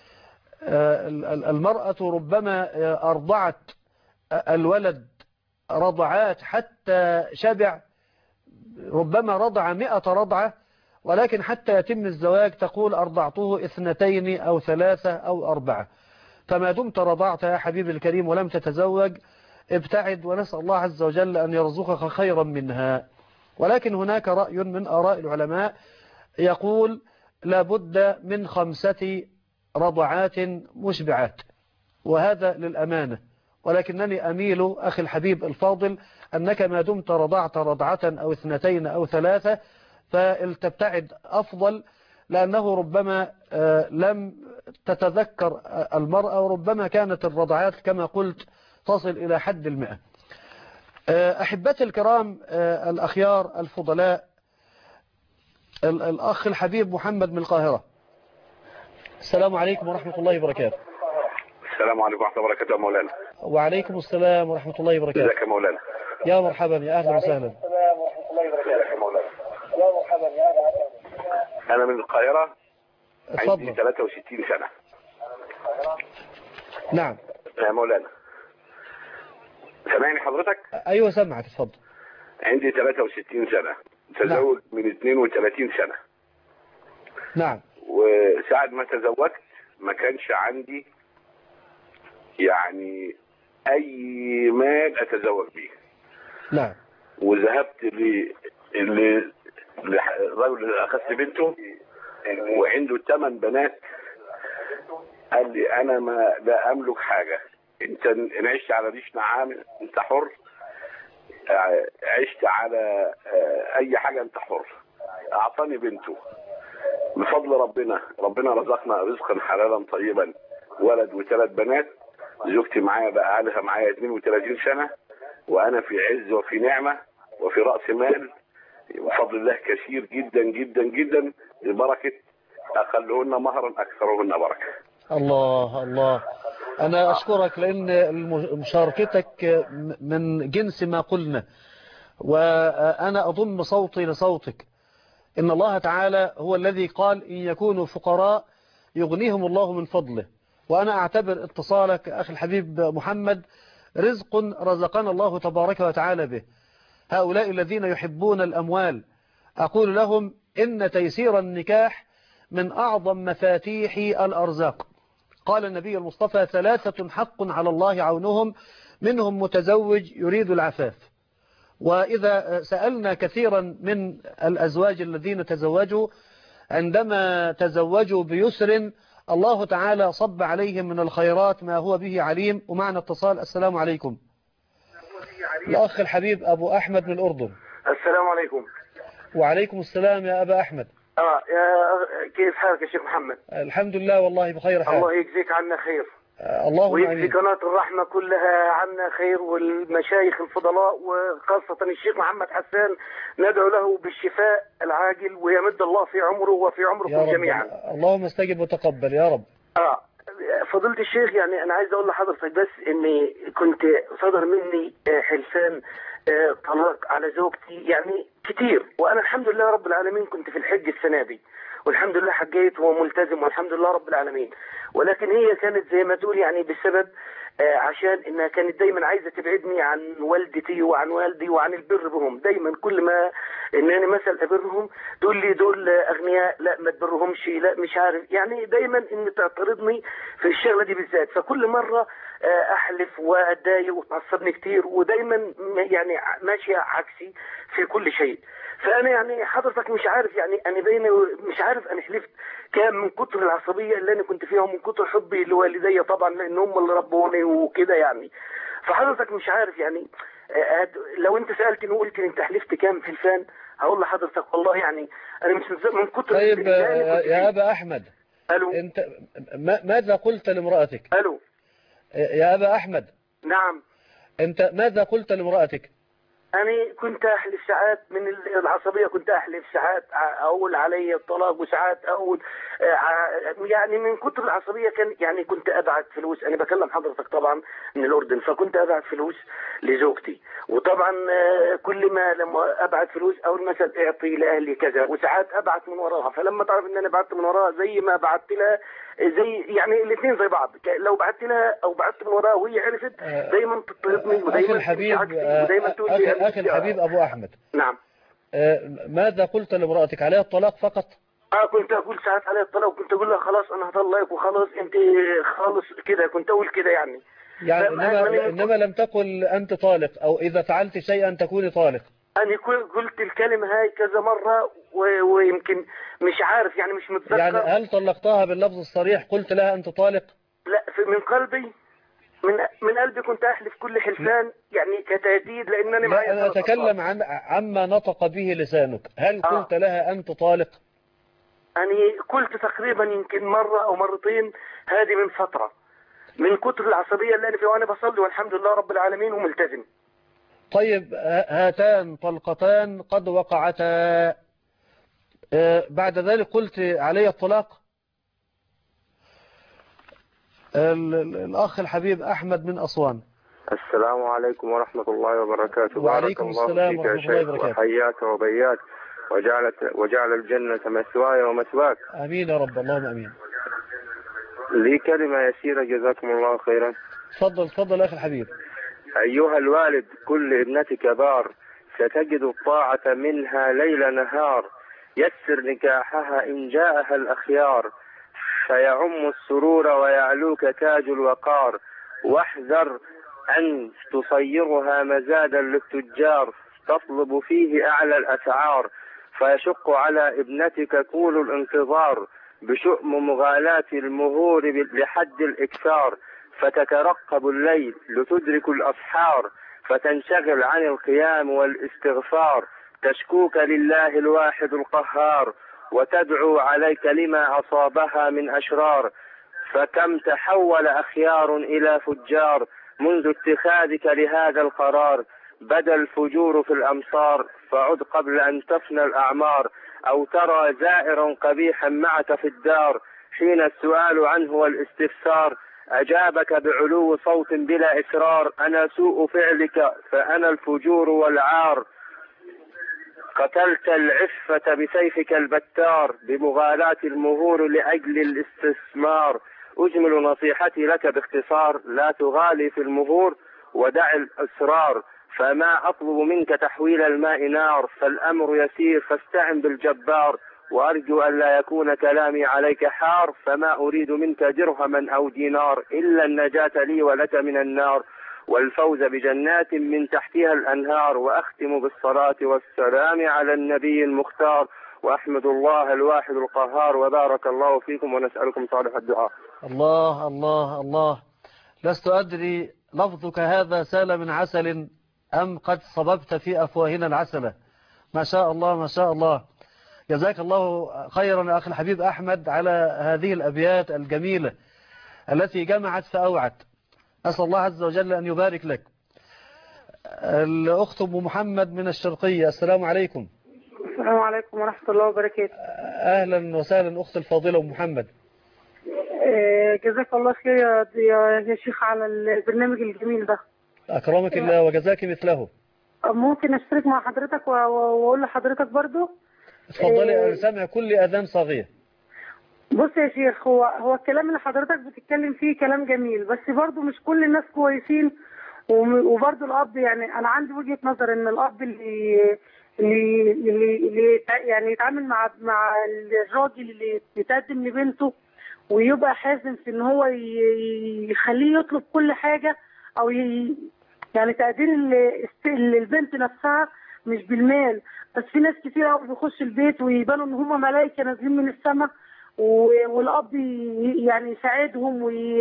المرأة ربما أرضعت الولد رضعات حتى شبع، ربما رضع مئة رضعة، ولكن حتى يتم الزواج تقول أرضعته اثنتين أو ثلاثة أو أربعة. فما دمت رضعت يا حبيبي الكريم ولم تتزوج ابتعد، ونسأل الله عز وجل أن يرزقك خيرا منها. ولكن هناك رأي من آراء العلماء يقول لابد من خمسة رضعات مشبعات، وهذا للأمانة. ولكنني أميل أخي الحبيب الفاضل أنك ما دمت رضعت رضعة أو اثنتين أو ثلاثة فلتبتعد أفضل، لأنه ربما لم تتذكر المرأة، وربما كانت الرضعات كما قلت تصل إلى حد المئة. أحبتي الكرام الأخيار الفضلاء، الأخ الحبيب محمد من القاهرة. السلام عليكم ورحمة الله وبركاته. السلام عليكم ورحمة الله وبركاته يا مولانا. وعليكم السلام ورحمة الله وبركاته. ازيك يا مولانا؟ يا مرحبا، يا أهلا وسهلا. أنا من القاهرة، اتفضل. عندي ثلاثة وستين سنة. نعم يا مولانا سامعني حضرتك؟ أيوة سامعك، اتفضل. عندي ثلاثة وستين سنة، تزوج نعم. من اثنين وثلاثين سنة. نعم. وساعة ما تزوجت ما كانش عندي يعني أي مال أتزوج به. نعم. وذهبت ل للرجل اللي أخذت بنته وعنده ثمان بنات، قال لي أنا ما لا أملك حاجة، أنت إن عشت على ريش نعام أنت حر، عشت على أي حاجة أنت حر. أعطاني بنته بفضل ربنا، ربنا رزقنا رزقا حلالا طيبا، ولد وثلاث بنات. زوجتي معايا بقى لها معايا اثنين وثلاثين سنة، وأنا في عز وفي نعمة وفي رأس مال بفضل الله كثير جدا جدا جدا، ببركة أقلهن مهرا أكثرهن بركة. الله الله، أنا أشكرك لأن مشاركتك من جنس ما قلنا، وأنا أضم صوتي لصوتك. إن الله تعالى هو الذي قال إن يكونوا فقراء يغنيهم الله من فضله، وأنا أعتبر اتصالك أخي الحبيب محمد رزق رزقنا الله تبارك وتعالى به. هؤلاء الذين يحبون الأموال أقول لهم إن تيسير النكاح من أعظم مفاتيح الأرزاق. قال النبي المصطفى ثلاثة حق على الله عونهم، منهم متزوج يريد العفاف. وإذا سألنا كثيرا من الأزواج الذين تزوجوا عندما تزوجوا بيسر الله تعالى صب عليهم من الخيرات ما هو به عليم. ومعنا اتصال. السلام عليكم. الأخ الحبيب أبو أحمد من الأردن. السلام عليكم. وعليكم السلام يا أبا أحمد. آه يا كيف حالك يا شيخ محمد؟ الحمد لله والله بخير حال. الله يجزيك عنا خير. آه اللهم ويجزي آمين. قناة الرحمة كلها عنا خير، والمشايخ الفضلاء وخاصة الشيخ محمد حسان ندعو له بالشفاء العاجل ويمد الله في عمره وفي عمركم جميعا. اللهم استجب وتقبل يا رب. آه فضيلة الشيخ، يعني أنا عايز أقول لحضرتك بس إني كنت صدر مني حلفان طلاق على زوجتي يعني كتير، وأنا الحمد لله رب العالمين كنت في الحج السنة دي والحمد لله حجيت وملتزم والحمد لله رب العالمين. ولكن هي كانت زي ما تقول يعني بسبب آه عشان انها كانت دايما عايزه تبعدني عن والدتي وعن والدي وعن البر بهم. دايما كل ما ان انا مثلا ابرهم تقول لي دول اغنياء، لا ما تبرهمش، لا مش عارف، يعني دايما ان تعترضني في الشغله دي بالذات. فكل مره آه احلف واتضايق وتعصبني كتير، ودايما يعني ماشيه عكسي في كل شيء. فانا يعني حضرتك مش عارف يعني انا بين مش عارف انا حلفت كام من كتر العصبيه اللي انا كنت فيها ومن كتر حبي لوالدي طبعا لان هم اللي ربوني وكده يعني. فحضرتك مش عارف يعني لو انت سالتني وقلت انت حلفت كام في الفان هقول لحضرتك والله يعني انا مش من كتر. طيب يا ابا احمد، الو انت ما ماذا قلت لامرأتك؟ الو يا أبا أحمد، نعم. انت ماذا قلت لامرأتك؟ أنا كنت أحلف ساعات من العصبية، كنت أحلف ساعات أقول علي الطلاق، وساعات أقول يعني من كتر العصبية كان يعني كنت أبعت فلوس. أنا بكلم حضرتك طبعا من الأردن، فكنت أبعت فلوس لزوجتي، وطبعا كل ما لما أبعت فلوس أقول مثلا اعطي لأهلي كذا، وساعات أبعت من وراها. فلما تعرف إن أنا بعت من وراها زي ما بعت لها، زي يعني الاثنين زي بعض، لو بعت لها أو بعت من وراها وهي عرفت دايما تضطهدني ودايما تمشي عكسي ودايما تقول لي أخي, أخي الحبيب أبو أحمد. نعم. ماذا قلت لامرأتك؟ عليها الطلاق فقط؟ اه كنت اقول ساعات عليها الطلاق، وكنت اقول لها خلاص انا هطلقك وخلاص انت خالص كده، كنت اقول كده يعني. يعني انما انما لم تقل انت طالق او اذا فعلت شيئا تكوني طالق. انا قلت الكلمه هاي كذا مره ويمكن مش عارف يعني مش متذكر. يعني هل طلقتها باللفظ الصريح؟ قلت لها انت طالق؟ لا، من قلبي، من من قلبي كنت احلف كل حلفان يعني كتهديد، لان انا معايا. لا، انا اتكلم عن عما نطق به لسانك. هل آه. قلت لها انت طالق؟ أنا قلت تقريبا يمكن مرة أو مرتين، هذه من فترة، من كتر العصبية اللي أنا فيها، وأنا بصلي والحمد لله رب العالمين وملتزم. طيب هاتان طلقتان قد وقعتا، بعد ذلك قلت علي الطلاق. الأخ الحبيب أحمد من أسوان. السلام عليكم ورحمة الله وبركاته. وعليكم السلام ورحمة الله وبركاته. وحياك وبياك وجعلت وجعل الجنة مثواي ومثواك. آمين يا رب، اللهم آمين. لي كلمة يسيرة جزاكم الله خيرا. تفضل تفضل أخي الحبيب. أيها الوالد، كل ابنتك بار، ستجد الطاعة منها ليل نهار، يسر نكاحها إن جاءها الأخيار، فيعم السرور ويعلوك تاج الوقار، واحذر أن تصيرها مزادا للتجار تطلب فيه أعلى الأسعار، فيشق على ابنتك طول الانتظار بشؤم مغالاة المهور لحد الإكثار، فتترقب الليل لتدرك الأسحار، فتنشغل عن القيام والاستغفار، تشكوك لله الواحد القهار، وتدعو عليك لما أصابها من أشرار، فكم تحول أخيار إلى فجار منذ اتخاذك لهذا القرار، بدا الفجور في الأمصار، فعد قبل أن تفنى الأعمار، أو ترى زائرا قبيحا معك في الدار، حين السؤال عنه والاستفسار أجابك بعلو صوت بلا إسرار، أنا سوء فعلك فأنا الفجور والعار، قتلت العفة بسيفك البتار بمغالاة المهور لأجل الاستثمار، أجمل نصيحتي لك باختصار، لا تغالي في المهور ودع الأسرار، فما أطلب منك تحويل الماء نار، فالأمر يسير فاستعن بالجبار، وأرجو أن لا يكون كلامي عليك حار، فما أريد منك درهما أو دينار إلا النجاة لي ولك من النار، والفوز بجنات من تحتها الأنهار، وأختم بالصلاة والسلام على النبي المختار، وأحمد الله الواحد القهار، وبارك الله فيكم ونسألكم صالح الدعاء. الله الله الله، لست أدري لفظك هذا سال من عسل أم قد صببت في أفواهنا العسلة. ما شاء الله ما شاء الله، جزاك الله خيرا يا أخي الحبيب أحمد على هذه الأبيات الجميلة التي جمعت فأوعت. أسأل الله عز وجل أن يبارك لك. الأخت أم محمد من الشرقية، السلام عليكم. السلام عليكم ورحمة الله وبركاته. أهلا وسهلا أخت الفاضلة أم محمد. جزاك الله خير يا شيخ على البرنامج الجميل ده. أكرمك الله وجزاك مثله. ممكن أشترك مع حضرتك وأقول لحضرتك برضو؟ اتفضلي، أنا سامع كل أذان صاغية. بص يا شيخ، هو هو الكلام اللي حضرتك بتتكلم فيه كلام جميل، بس برضو مش كل الناس كويسين، وبرضو الأب يعني أنا عندي وجهة نظر إن الأب اللي اللي اللي, اللي يعني يتعامل مع مع الراجل اللي يتقدم لبنته ويبقى حازم في إن هو يخليه يطلب كل حاجة، أو يعني تقدير البنت نفسها مش بالمال بس. في ناس كتير قوي بيخش البيت ويبانوا ان هم ملائكه نازلين من السماء، والاب يعني يساعدهم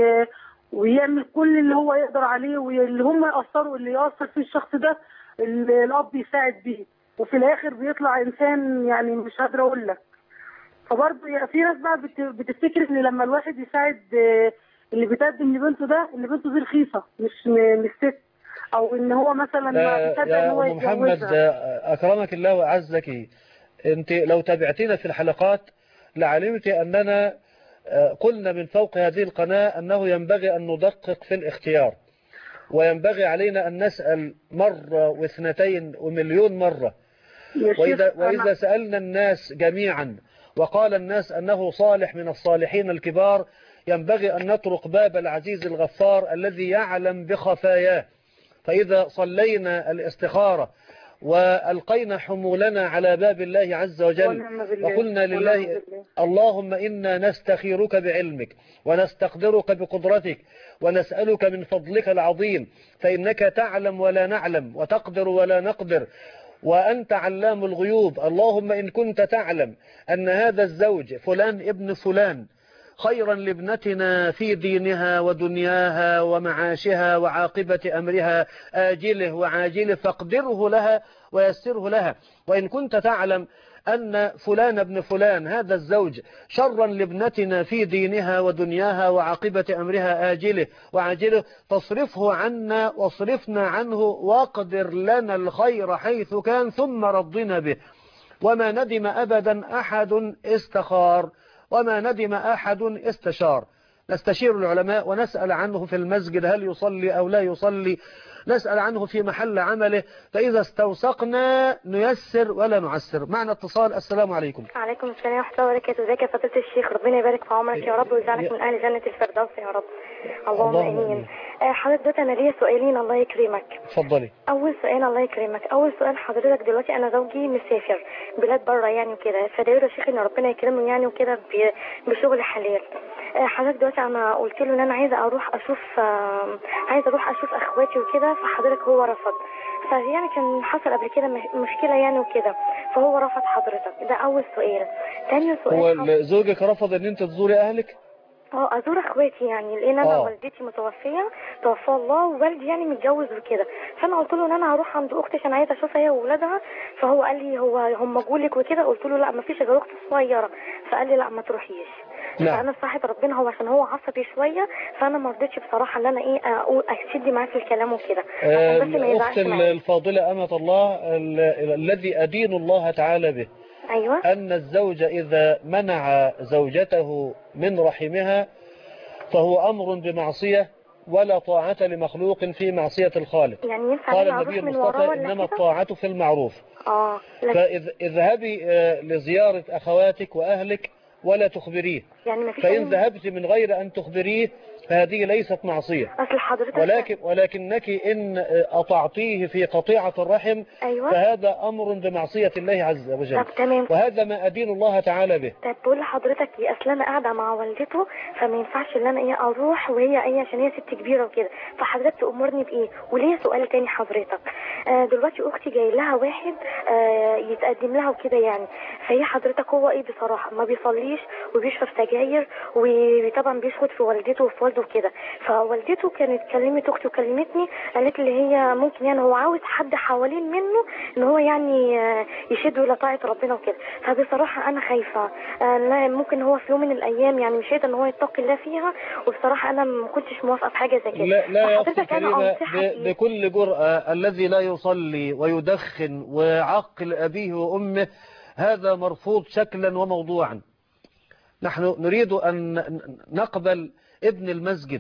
ويعمل كل اللي هو يقدر عليه، واللي هم يأثروا اللي يأثر فيه الشخص ده الاب يساعد بيه، وفي الاخر بيطلع انسان يعني مش قادره اقول لك. فبرضه يعني في ناس بقى بت- بتفتكر ان لما الواحد يساعد آه، اللي بيتقدم لبنته ده، ان بنته دي رخيصه مش م- مش ست، او ان هو مثلا ما لا بيصدق ان يا هو أم محمد، يتجوزها. أكرمك الله وأعزك، أنت لو تابعتنا في الحلقات لعلمت أننا قلنا من فوق هذه القناة أنه ينبغي أن ندقق في الاختيار، وينبغي علينا أن نسأل مرة واثنتين ومليون مرة. وإذا, وإذا سألنا الناس جميعا وقال الناس أنه صالح من الصالحين الكبار، ينبغي أن نطرق باب العزيز الغفار الذي يعلم بخفاياه. فإذا صلينا الاستخارة وألقينا حمولنا على باب الله عز وجل وقلنا لله اللهم إنا نستخيرك بعلمك ونستقدرك بقدرتك ونسألك من فضلك العظيم، فإنك تعلم ولا نعلم وتقدر ولا نقدر وأنت علام الغيوب. اللهم إن كنت تعلم أن هذا الزوج فلان ابن فلان خيرا لابنتنا في دينها ودنياها ومعاشها وعاقبة أمرها آجله وعاجله فاقدره لها ويسره لها. وإن كنت تعلم أن فلان ابن فلان هذا الزوج شرا لابنتنا في دينها ودنياها وعاقبة أمرها آجله وعاجله فاصرفه عنا واصرفنا عنه واقدر لنا الخير حيث كان ثم رضنا به. وما ندم أبدا أحد استخار وما ندم أحد استشار. نستشير العلماء ونسأل عنه في المسجد هل يصلي أو لا يصلي، نسأل عنه في محل عمله، فإذا استوثقنا نيسر ولا نعسر. معنا اتصال. السلام عليكم. وعليكم السلام ورحمة الله وبركاته. ازيك يا فضيلة الشيخ؟ ربنا يبارك في عمرك يا رب ويجعلك من أهل جنة الفردوس يا رب. اللهم آمين. حضرتك دلوقتي أنا ليا سؤالين الله يكرمك. اتفضلي. أول سؤال الله يكرمك، أول سؤال حضرتك دلوقتي أنا زوجي مسافر بلاد بره يعني وكده، فداير يا شيخ إن ربنا يكرمه يعني وكده بشغل حلال. حضرتك دلوقتي أنا قلت له إن أنا عايزة أروح أشوف عايزة أروح أشوف أخواتي وكده، فحضرتك هو رفض. فيعني كان حصل قبل كده مشكلة يعني وكده، فهو رفض حضرتك. ده أول سؤال. تاني سؤال، هو زوجك رفض إن أنت تزوري أهلك؟ اه ازور اخواتي يعني، لان انا آه. والدتي متوفيه توفى الله، ووالدي يعني متجوز وكده، فانا قلت له ان انا هروح عند اختي عشان عايزه اشوفها هي واولادها. فهو قال لي هو هم جولك وكده، قلت له لا ما فيش غير اختي الصغيره، فقال لي لا ما تروحيش. نعم. فانا صراحه ربنا هو عشان هو عصبي شويه، فانا ما رضيتش بصراحه ان انا ايه اقول اشد معاه في الكلام وكده آه عشان بس ما يزعلش معايا. الفاضله امه الله الذي ادين الله تعالى به، ايوه، ان الزوج اذا منع زوجته من رحمها فهو أمر بمعصية ولا طاعة لمخلوق في معصية الخالق. يعني ينفع قال أنا النبي أروح من المصطفى وراه ولا إنما كده؟ الطاعة في المعروف. اه لكن فاذهبي لزيارة أخواتك وأهلك ولا تخبريه، يعني ما فيش فإن أي... ذهبت من غير أن تخبريه فهذه ليست معصية. أصل حضرتك ولكن ولكنك إن أطعتيه في قطيعة الرحم أيوة. فهذا أمر بمعصية الله عز وجل. طب تمام. وهذا ما أدين الله تعالى به. طب بقول لحضرتك ايه، اصل انا قاعده مع والدته، فما ينفعش ان انا ايه اروح وهي ايه عشان هي ست كبيره وكده، فحضرتك تأمرني بايه؟ وليه سؤال تاني حضرتك، آه دلوقتي اختي جاي لها واحد آه يتقدم لها وكده يعني، فهي حضرتك هو ايه بصراحه ما بيصليش وبيشرب سجاير وطبعا بيشخط في والدته وفي والده وكده. فوالدته كانت كلمت اختي وكلمتني، قالت لي هي ممكن يعني هو عاوز حد حوالين منه ان هو يعني آه يشده الى طاعه ربنا وكده. فبصراحه انا خايفه آه لا ممكن هو في يوم من الايام يعني مش هيقدر ان هو يتقي الله فيها، وبصراحه انا ما كنتش موافقه في حاجه زي كده. لا, لا يا اختي الكريمه بكل جرأة الذي لا يصلي ويدخن ويعقل ابيه وامه هذا مرفوض شكلا وموضوعا. نحن نريد ان نقبل ابن المسجد،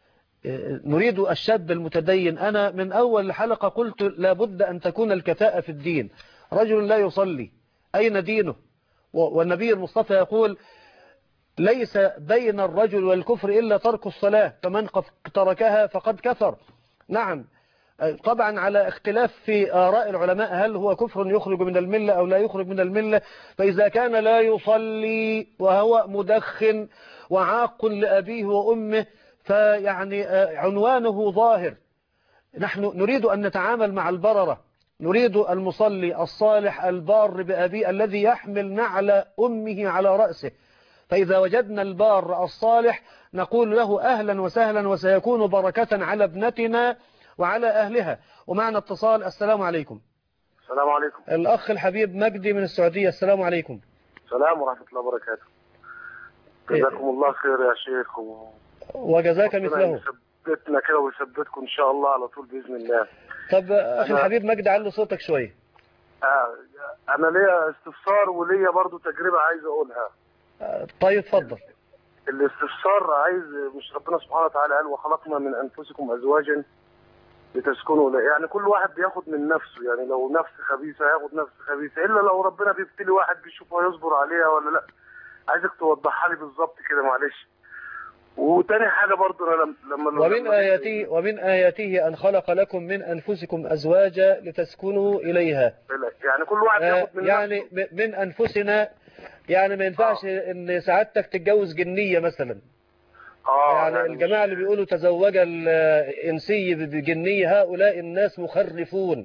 نريد الشاب المتدين. انا من اول حلقه قلت لابد ان تكون الكفاءه في الدين. رجل لا يصلي اين دينه؟ والنبي المصطفى يقول ليس بين الرجل والكفر إلا ترك الصلاة، فمن تركها فقد كفر. نعم طبعا على اختلاف في آراء العلماء هل هو كفر يخرج من الملة أو لا يخرج من الملة. فإذا كان لا يصلي وهو مدخن وعاق لأبيه وأمه فيعني عنوانه ظاهر. نحن نريد أن نتعامل مع البررة، نريد المصلي الصالح البار بأبيه الذي يحمل نعل أمه على رأسه. فإذا وجدنا البار الصالح نقول له أهلا وسهلا وسيكون بركة على ابنتنا وعلى أهلها. ومعنا اتصال. السلام عليكم. السلام عليكم. الأخ الحبيب مجدي من السعودية. السلام عليكم. السلام ورحمة الله وبركاته. جزاكم الله خير يا شيخ و... وجزاك مثله. يثبتنا كده ويثبتكم إن شاء الله على طول بإذن الله. طب أخي الحبيب مجدي علي صوتك شوية. آه أنا ليا استفسار وليا برضو تجربة عايز أقولها. آه طيب اتفضل. الاستفسار عايز، مش ربنا سبحانه وتعالى قال وخلقنا من أنفسكم أزواجا لتسكنوا إليه، يعني كل واحد بياخد من نفسه، يعني لو نفس خبيثة هياخد نفس خبيثة، إلا لو ربنا بيبتلي واحد بيشوف هيصبر عليها ولا لأ. عايزك توضحها لي بالظبط كده معلش. وتاني حاجة برضو أنا لما ومن آياته ومن آياته أن خلق لكم من أنفسكم أزواجا لتسكنوا إليها. يعني كل واحد ياخد من يعني نفسه. من أنفسنا، يعني ما ينفعش آه. إن سعادتك تتجوز جنية مثلا. آه يعني, يعني الجماعة اللي بيقولوا تزوج الإنسي بجنية هؤلاء الناس مخرفون.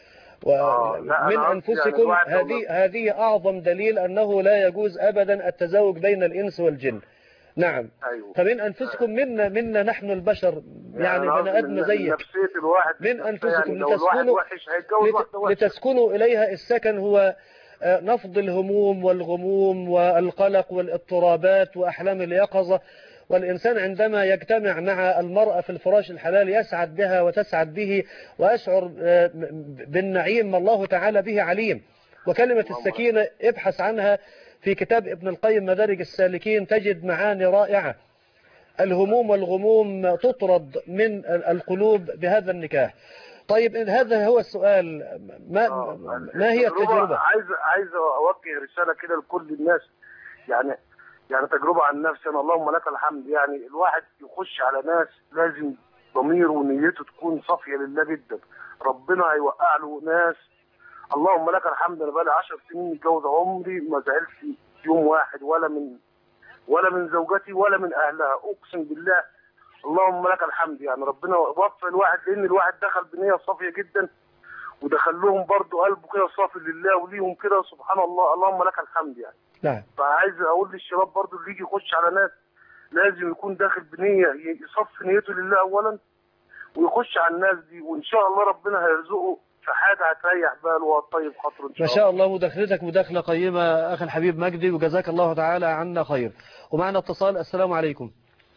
ومن أنفسكم يعني هذه هذه أعظم دليل أنه لا يجوز أبدا التزوج بين الإنس والجن. نعم. أيوه. فمن أنفسكم منا منا نحن البشر، يعني, يعني بني آدم زيك. من أنفسكم يعني لتسكنوا لتسكنوا إليها. السكن هو نفض الهموم والغموم والقلق والاضطرابات وأحلام اليقظة. والإنسان عندما يجتمع مع المرأة في الفراش الحلال يسعد بها وتسعد به ويشعر بالنعيم ما الله تعالى به عليم. وكلمة السكينة ابحث عنها في كتاب ابن القيم مدارج السالكين، تجد معاني رائعة. الهموم والغموم تطرد من القلوب بهذا النكاح. طيب هذا هو السؤال، ما ما هي التجربة؟ عايز عايز اوجه رسالة كده لكل الناس، يعني يعني تجربة عن نفسي أنا، اللهم لك الحمد. يعني الواحد يخش على ناس لازم ضميره ونيته تكون صافية لله جدا، ربنا هيوقع له ناس. اللهم لك الحمد. أنا بقالي عشر سنين متجوز، عمري ما زعلت يوم واحد ولا من ولا من زوجتي ولا من أهلها، أقسم بالله. اللهم لك الحمد. يعني ربنا وفق الواحد، لأن الواحد دخل بنية صافية جدا ودخل لهم برضه قلبه كده صافي لله وليهم كده، سبحان الله. اللهم لك الحمد يعني. نعم. فعايز اقول للشباب برضو اللي يجي يخش على ناس لازم يكون داخل بنيه، يصفي نيته لله اولا ويخش على الناس دي، وان شاء الله ربنا هيرزقه في حاجه هتريح باله وهتطيب خاطره ان شاء الله. ما شاء الله. مداخلتك مداخله قيمه اخي الحبيب مجدي، وجزاك الله تعالى عنا خير. ومعنا اتصال. السلام عليكم.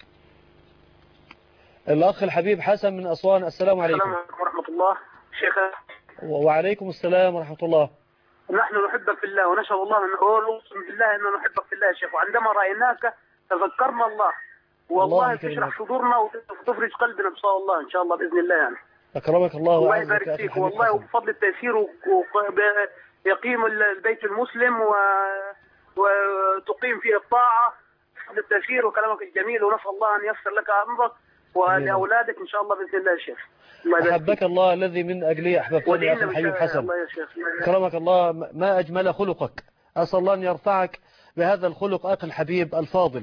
الاخ الحبيب حسن من اسوان. السلام عليكم. السلام عليكم ورحمه الله. شيخ. وعليكم السلام ورحمه الله. نحن نحبك في الله ونسأل الله أن نقسم بالله أن نحبك في الله يا شيخ، وعندما رأيناك تذكرنا الله، والله تشرح صدورنا وتفرج قلبنا بصلاة الله إن شاء الله بإذن الله. يعني أكرمك الله الله يبارك فيك والله، وبفضل التيسير يقيم البيت المسلم و... وتقيم فيه الطاعة بفضل التيسير وكلامك الجميل، ونسأل الله أن ييسر لك أمرك ولأولادك إن شاء الله بإذن الله يا شيخ. أحبك الله الذي من أجله أحببتني يا أخي الحبيب حسن. كرمك الله. ما أجمل خلقك. أسأل الله أن يرفعك بهذا الخلق أخي الحبيب الفاضل.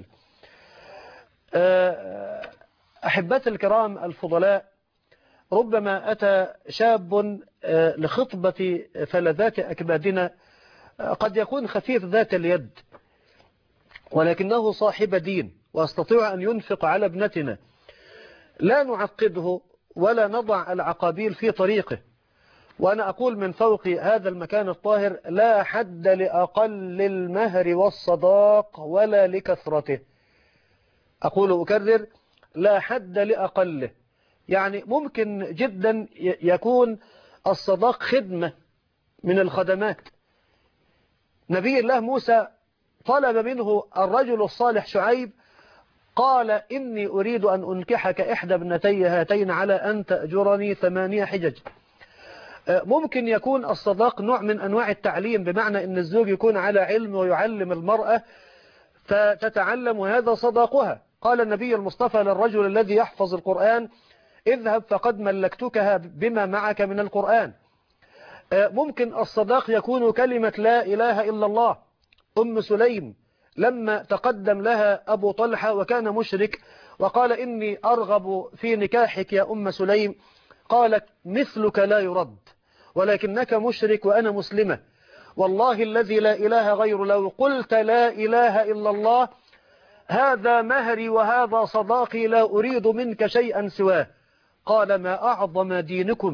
أحبتي الكرام الفضلاء، ربما أتى شاب لخطبة فلذات أكبادنا، قد يكون خفيف ذات اليد ولكنه صاحب دين ويستطيع أن ينفق على ابنتنا. لا نعقده ولا نضع العقابيل في طريقه. وأنا أقول من فوق هذا المكان الطاهر: لا حد لأقل المهر والصداق ولا لكثرته. أقول أكرر: لا حد لأقله. يعني ممكن جدا يكون الصداق خدمة من الخدمات. نبي الله موسى طلب منه الرجل الصالح شعيب، قال: إني أريد أن أنكحك إحدى ابنتي هاتين على أن تأجرني ثمانية حجج. ممكن يكون الصداق نوع من أنواع التعليم، بمعنى أن الزوج يكون على علم ويعلم المرأة فتتعلم، وهذا صداقها. قال النبي المصطفى للرجل الذي يحفظ القرآن: اذهب فقد ملكتكها بما معك من القرآن. ممكن الصداق يكون كلمة لا إله إلا الله. أم سليم لما تقدم لها أبو طلحة وكان مشرك وقال: إني أرغب في نكاحك يا أم سليم، قالت: مثلك لا يرد، ولكنك مشرك وأنا مسلمة، والله الذي لا إله غير لو قلت لا إله إلا الله هذا مهري وهذا صداقي، لا أريد منك شيئا سواه. قال: ما أعظم دينكم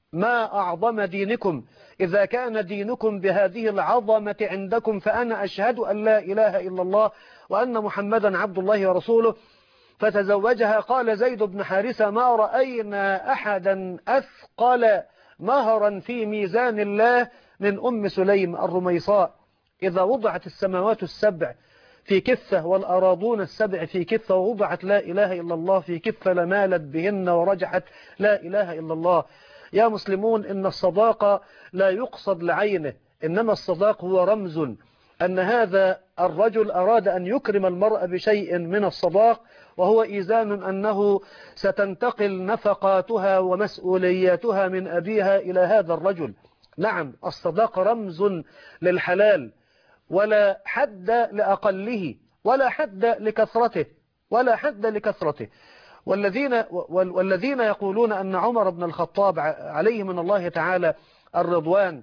ما أعظم دينكم، إذا كان دينكم بهذه العظمة عندكم فأنا أشهد أن لا إله إلا الله وأن محمدا عبد الله ورسوله. فتزوجها. قال زيد بن حارثة ما رأينا أحدا أثقل مهرا في ميزان الله من أم سليم الرميصاء. إذا وضعت السماوات السبع في كفة والأراضون السبع في كفة ووضعت لا إله إلا الله في كفة لمالت بهن ورجحت لا إله إلا الله. يا مسلمون، إن الصداقة لا يقصد لعينه، إنما الصداق هو رمز أن هذا الرجل أراد أن يكرم المرأة بشيء من الصداق، وهو إيزان أنه ستنتقل نفقاتها ومسؤولياتها من أبيها إلى هذا الرجل. نعم، الصداق رمز للحلال، ولا حد لأقله ولا حد لكثرته ولا حد لكثرته. والذين والذين يقولون أن عمر بن الخطاب عليه من الله تعالى الرضوان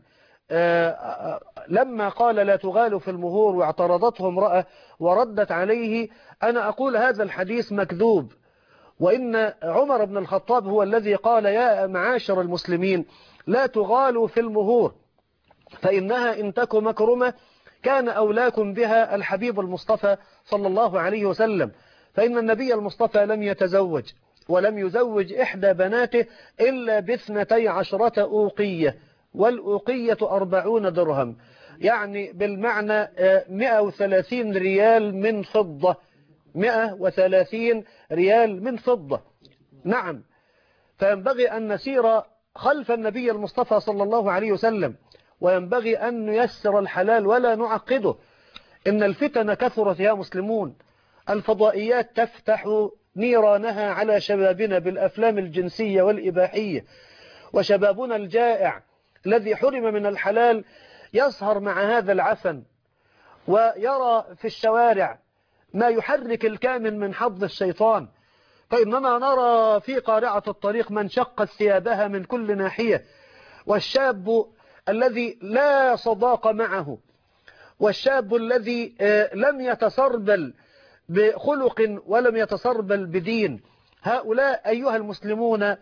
لما قال لا تغالوا في المهور واعترضته امرأة وردت عليه، أنا أقول هذا الحديث مكذوب، وإن عمر بن الخطاب هو الذي قال يا معاشر المسلمين لا تغالوا في المهور، فإنها إن تك مكرمة كان أولاكم بها الحبيب المصطفى صلى الله عليه وسلم. فإن النبي المصطفى لم يتزوج ولم يزوج إحدى بناته إلا باثنتي عشرة أوقية، والأوقية أربعون درهم، يعني بالمعنى مئة وثلاثين ريال من فضة، مئة وثلاثين ريال من فضة. نعم، فينبغي أن نسير خلف النبي المصطفى صلى الله عليه وسلم، وينبغي أن نيسر الحلال ولا نعقده. إن الفتن كثرت يا مسلمون، الفضائيات تفتح نيرانها على شبابنا بالأفلام الجنسية والإباحية، وشبابنا الجائع الذي حرم من الحلال يسهر مع هذا العفن ويرى في الشوارع ما يحرك الكامن من حظ الشيطان. فإننا نرى في قارعة الطريق من شقت ثيابها من كل ناحية، والشاب الذي لا صداق معه، والشاب الذي لم يتسربل بخلق ولم يتسربل بدين. هؤلاء أيها المسلمون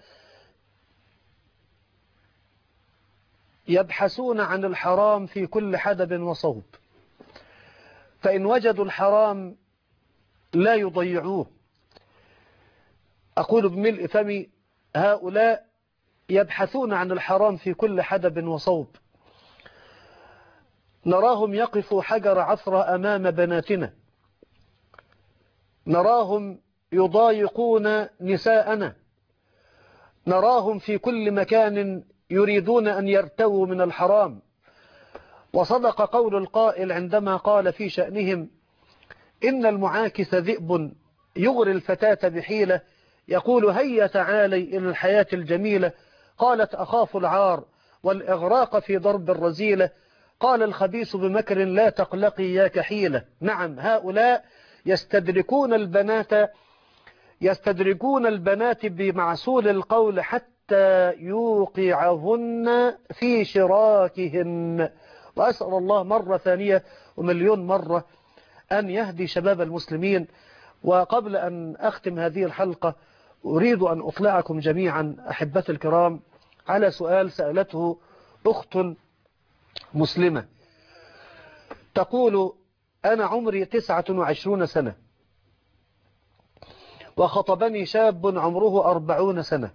يبحثون عن الحرام في كل حدب وصوب، فإن وجدوا الحرام لا يضيعوه. أقول بملء فمي هؤلاء يبحثون عن الحرام في كل حدب وصوب. نراهم يقفوا حجر عثرة أمام بناتنا، نراهم يضايقون نساءنا، نراهم في كل مكان يريدون أن يرتووا من الحرام. وصدق قول القائل عندما قال في شأنهم إن المعاكس ذئب يغري الفتاة بحيلة، يقول هيا تعالي إلى الحياة الجميلة. قالت أخاف العار والإغراق في ضرب الرزيلة، قال الخبيث بمكر لا تقلقي يا كحيلة. نعم، هؤلاء يستدركون البنات يستدركون البنات بمعسول القول حتى يوقعهن في شراكهن. وأسأل الله مرة ثانية ومليون مرة أن يهدي شباب المسلمين. وقبل أن أختم هذه الحلقة أريد أن أطلعكم جميعا أحبتي الكرام على سؤال سألته أخت مسلمة تقول أنا عمري تسعة وعشرون سنة وخطبني شاب عمره أربعون سنة،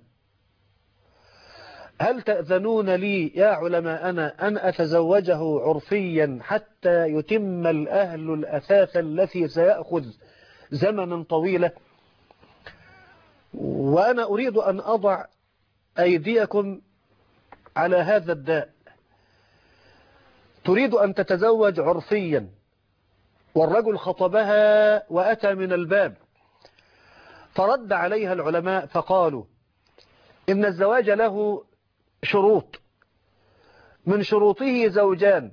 هل تأذنون لي يا علماءنا أن أتزوجه عرفيا حتى يتم الأهل الأثاث الذي سيأخذ زمنا طويلا؟ وأنا أريد أن أضع أيديكم على هذا الداء. تريد أن تتزوج عرفيا، والرجل خطبها وأتى من الباب، فرد عليها العلماء فقالوا إن الزواج له شروط، من شروطه زوجان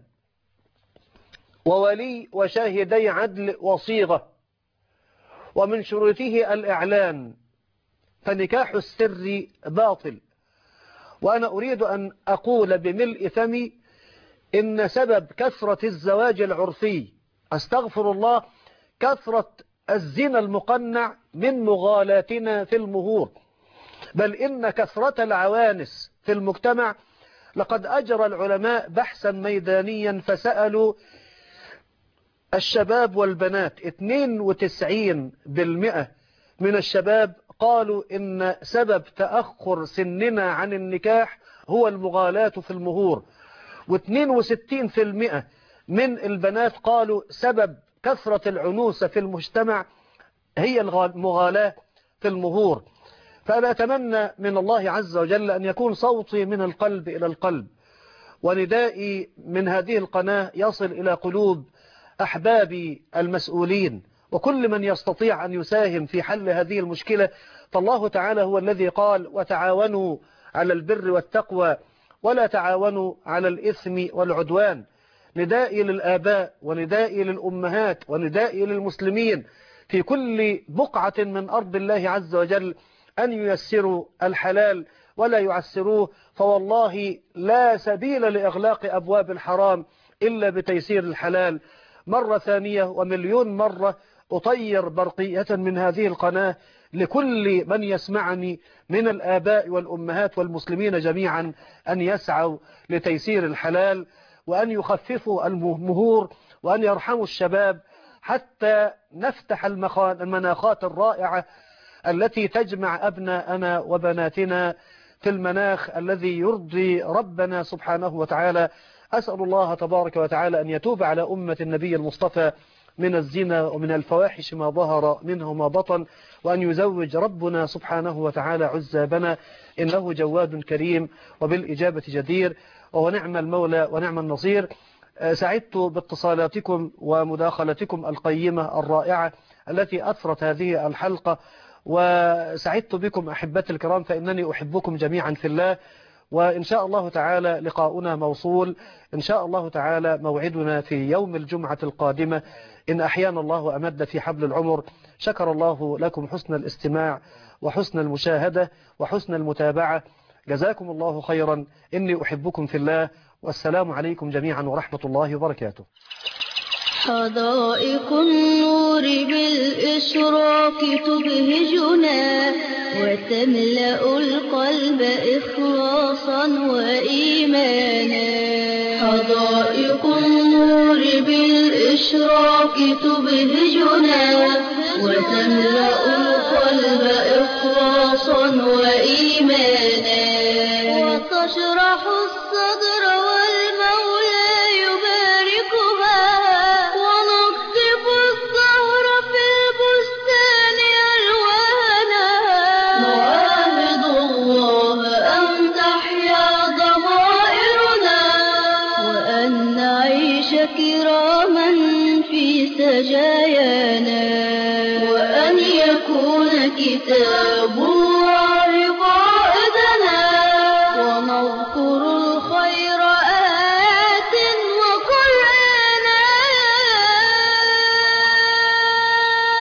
وولي وشاهدي عدل وصيغة، ومن شروطه الإعلان، فنكاح السر باطل. وأنا أريد أن أقول بملء فمي إن سبب كثرة الزواج العرفي، أستغفر الله، كثرة الزنا المقنع من مغالاتنا في المهور، بل إن كثرة العوانس في المجتمع، لقد أجرى العلماء بحثا ميدانيا فسألوا الشباب والبنات، اثنين وتسعين بالمئة من الشباب قالوا إن سبب تأخر سننا عن النكاح هو المغالاة في المهور، واثنين وستين بالمئة من البنات قالوا سبب كثرة العنوسة في المجتمع هي المغالاة في المهور. فأنا أتمنى من الله عز وجل أن يكون صوتي من القلب إلى القلب، وندائي من هذه القناة يصل إلى قلوب أحبابي المسؤولين وكل من يستطيع أن يساهم في حل هذه المشكلة. فالله تعالى هو الذي قال: وتعاونوا على البر والتقوى ولا تعاونوا على الإثم والعدوان. ندائي للآباء وندائي للأمهات وندائي للمسلمين في كل بقعة من أرض الله عز وجل أن ييسروا الحلال ولا يعسروه، فوالله لا سبيل لإغلاق أبواب الحرام إلا بتيسير الحلال. مرة ثانية ومليون مرة أطير برقية من هذه القناة لكل من يسمعني من الآباء والأمهات والمسلمين جميعا أن يسعوا لتيسير الحلال، وأن يخففوا المهور، وأن يرحموا الشباب حتى نفتح المناخات الرائعة التي تجمع أبناءنا وبناتنا في المناخ الذي يرضي ربنا سبحانه وتعالى. أسأل الله تبارك وتعالى أن يتوب على أمة النبي المصطفى من الزنا ومن الفواحش ما ظهر منه ما بطن، وأن يزوج ربنا سبحانه وتعالى عزابنا، إنه جواد كريم وبالإجابة جدير، وهو نعم المولى ونعم النصير. سعدت باتصالاتكم ومداخلتكم القيمة الرائعة التي أثرت هذه الحلقة، وسعدت بكم أحبتي الكرام، فإنني أحبكم جميعا في الله. وإن شاء الله تعالى لقاؤنا موصول، إن شاء الله تعالى موعدنا في يوم الجمعة القادمة إن أحيانا الله أمد في حبل العمر. شكر الله لكم حسن الاستماع وحسن المشاهدة وحسن المتابعة. جزاكم الله خيرا، إني أحبكم في الله، والسلام عليكم جميعا ورحمة الله وبركاته. حدائق النور بالإشراق تبهجنا وتملأ القلب إخلاصا وإيمانا. حدائق النور بالإشراق تبهجنا وتملأ القلب إخلاصا وإيمانا، وتشرح الصدر والمولى يباركها، ونقطف الزهر في البستان ألوانا. نعاهد الله أن تحيا ضمائرنا، وأن نعيش كراما في سجايانا، وأن يكون كتاب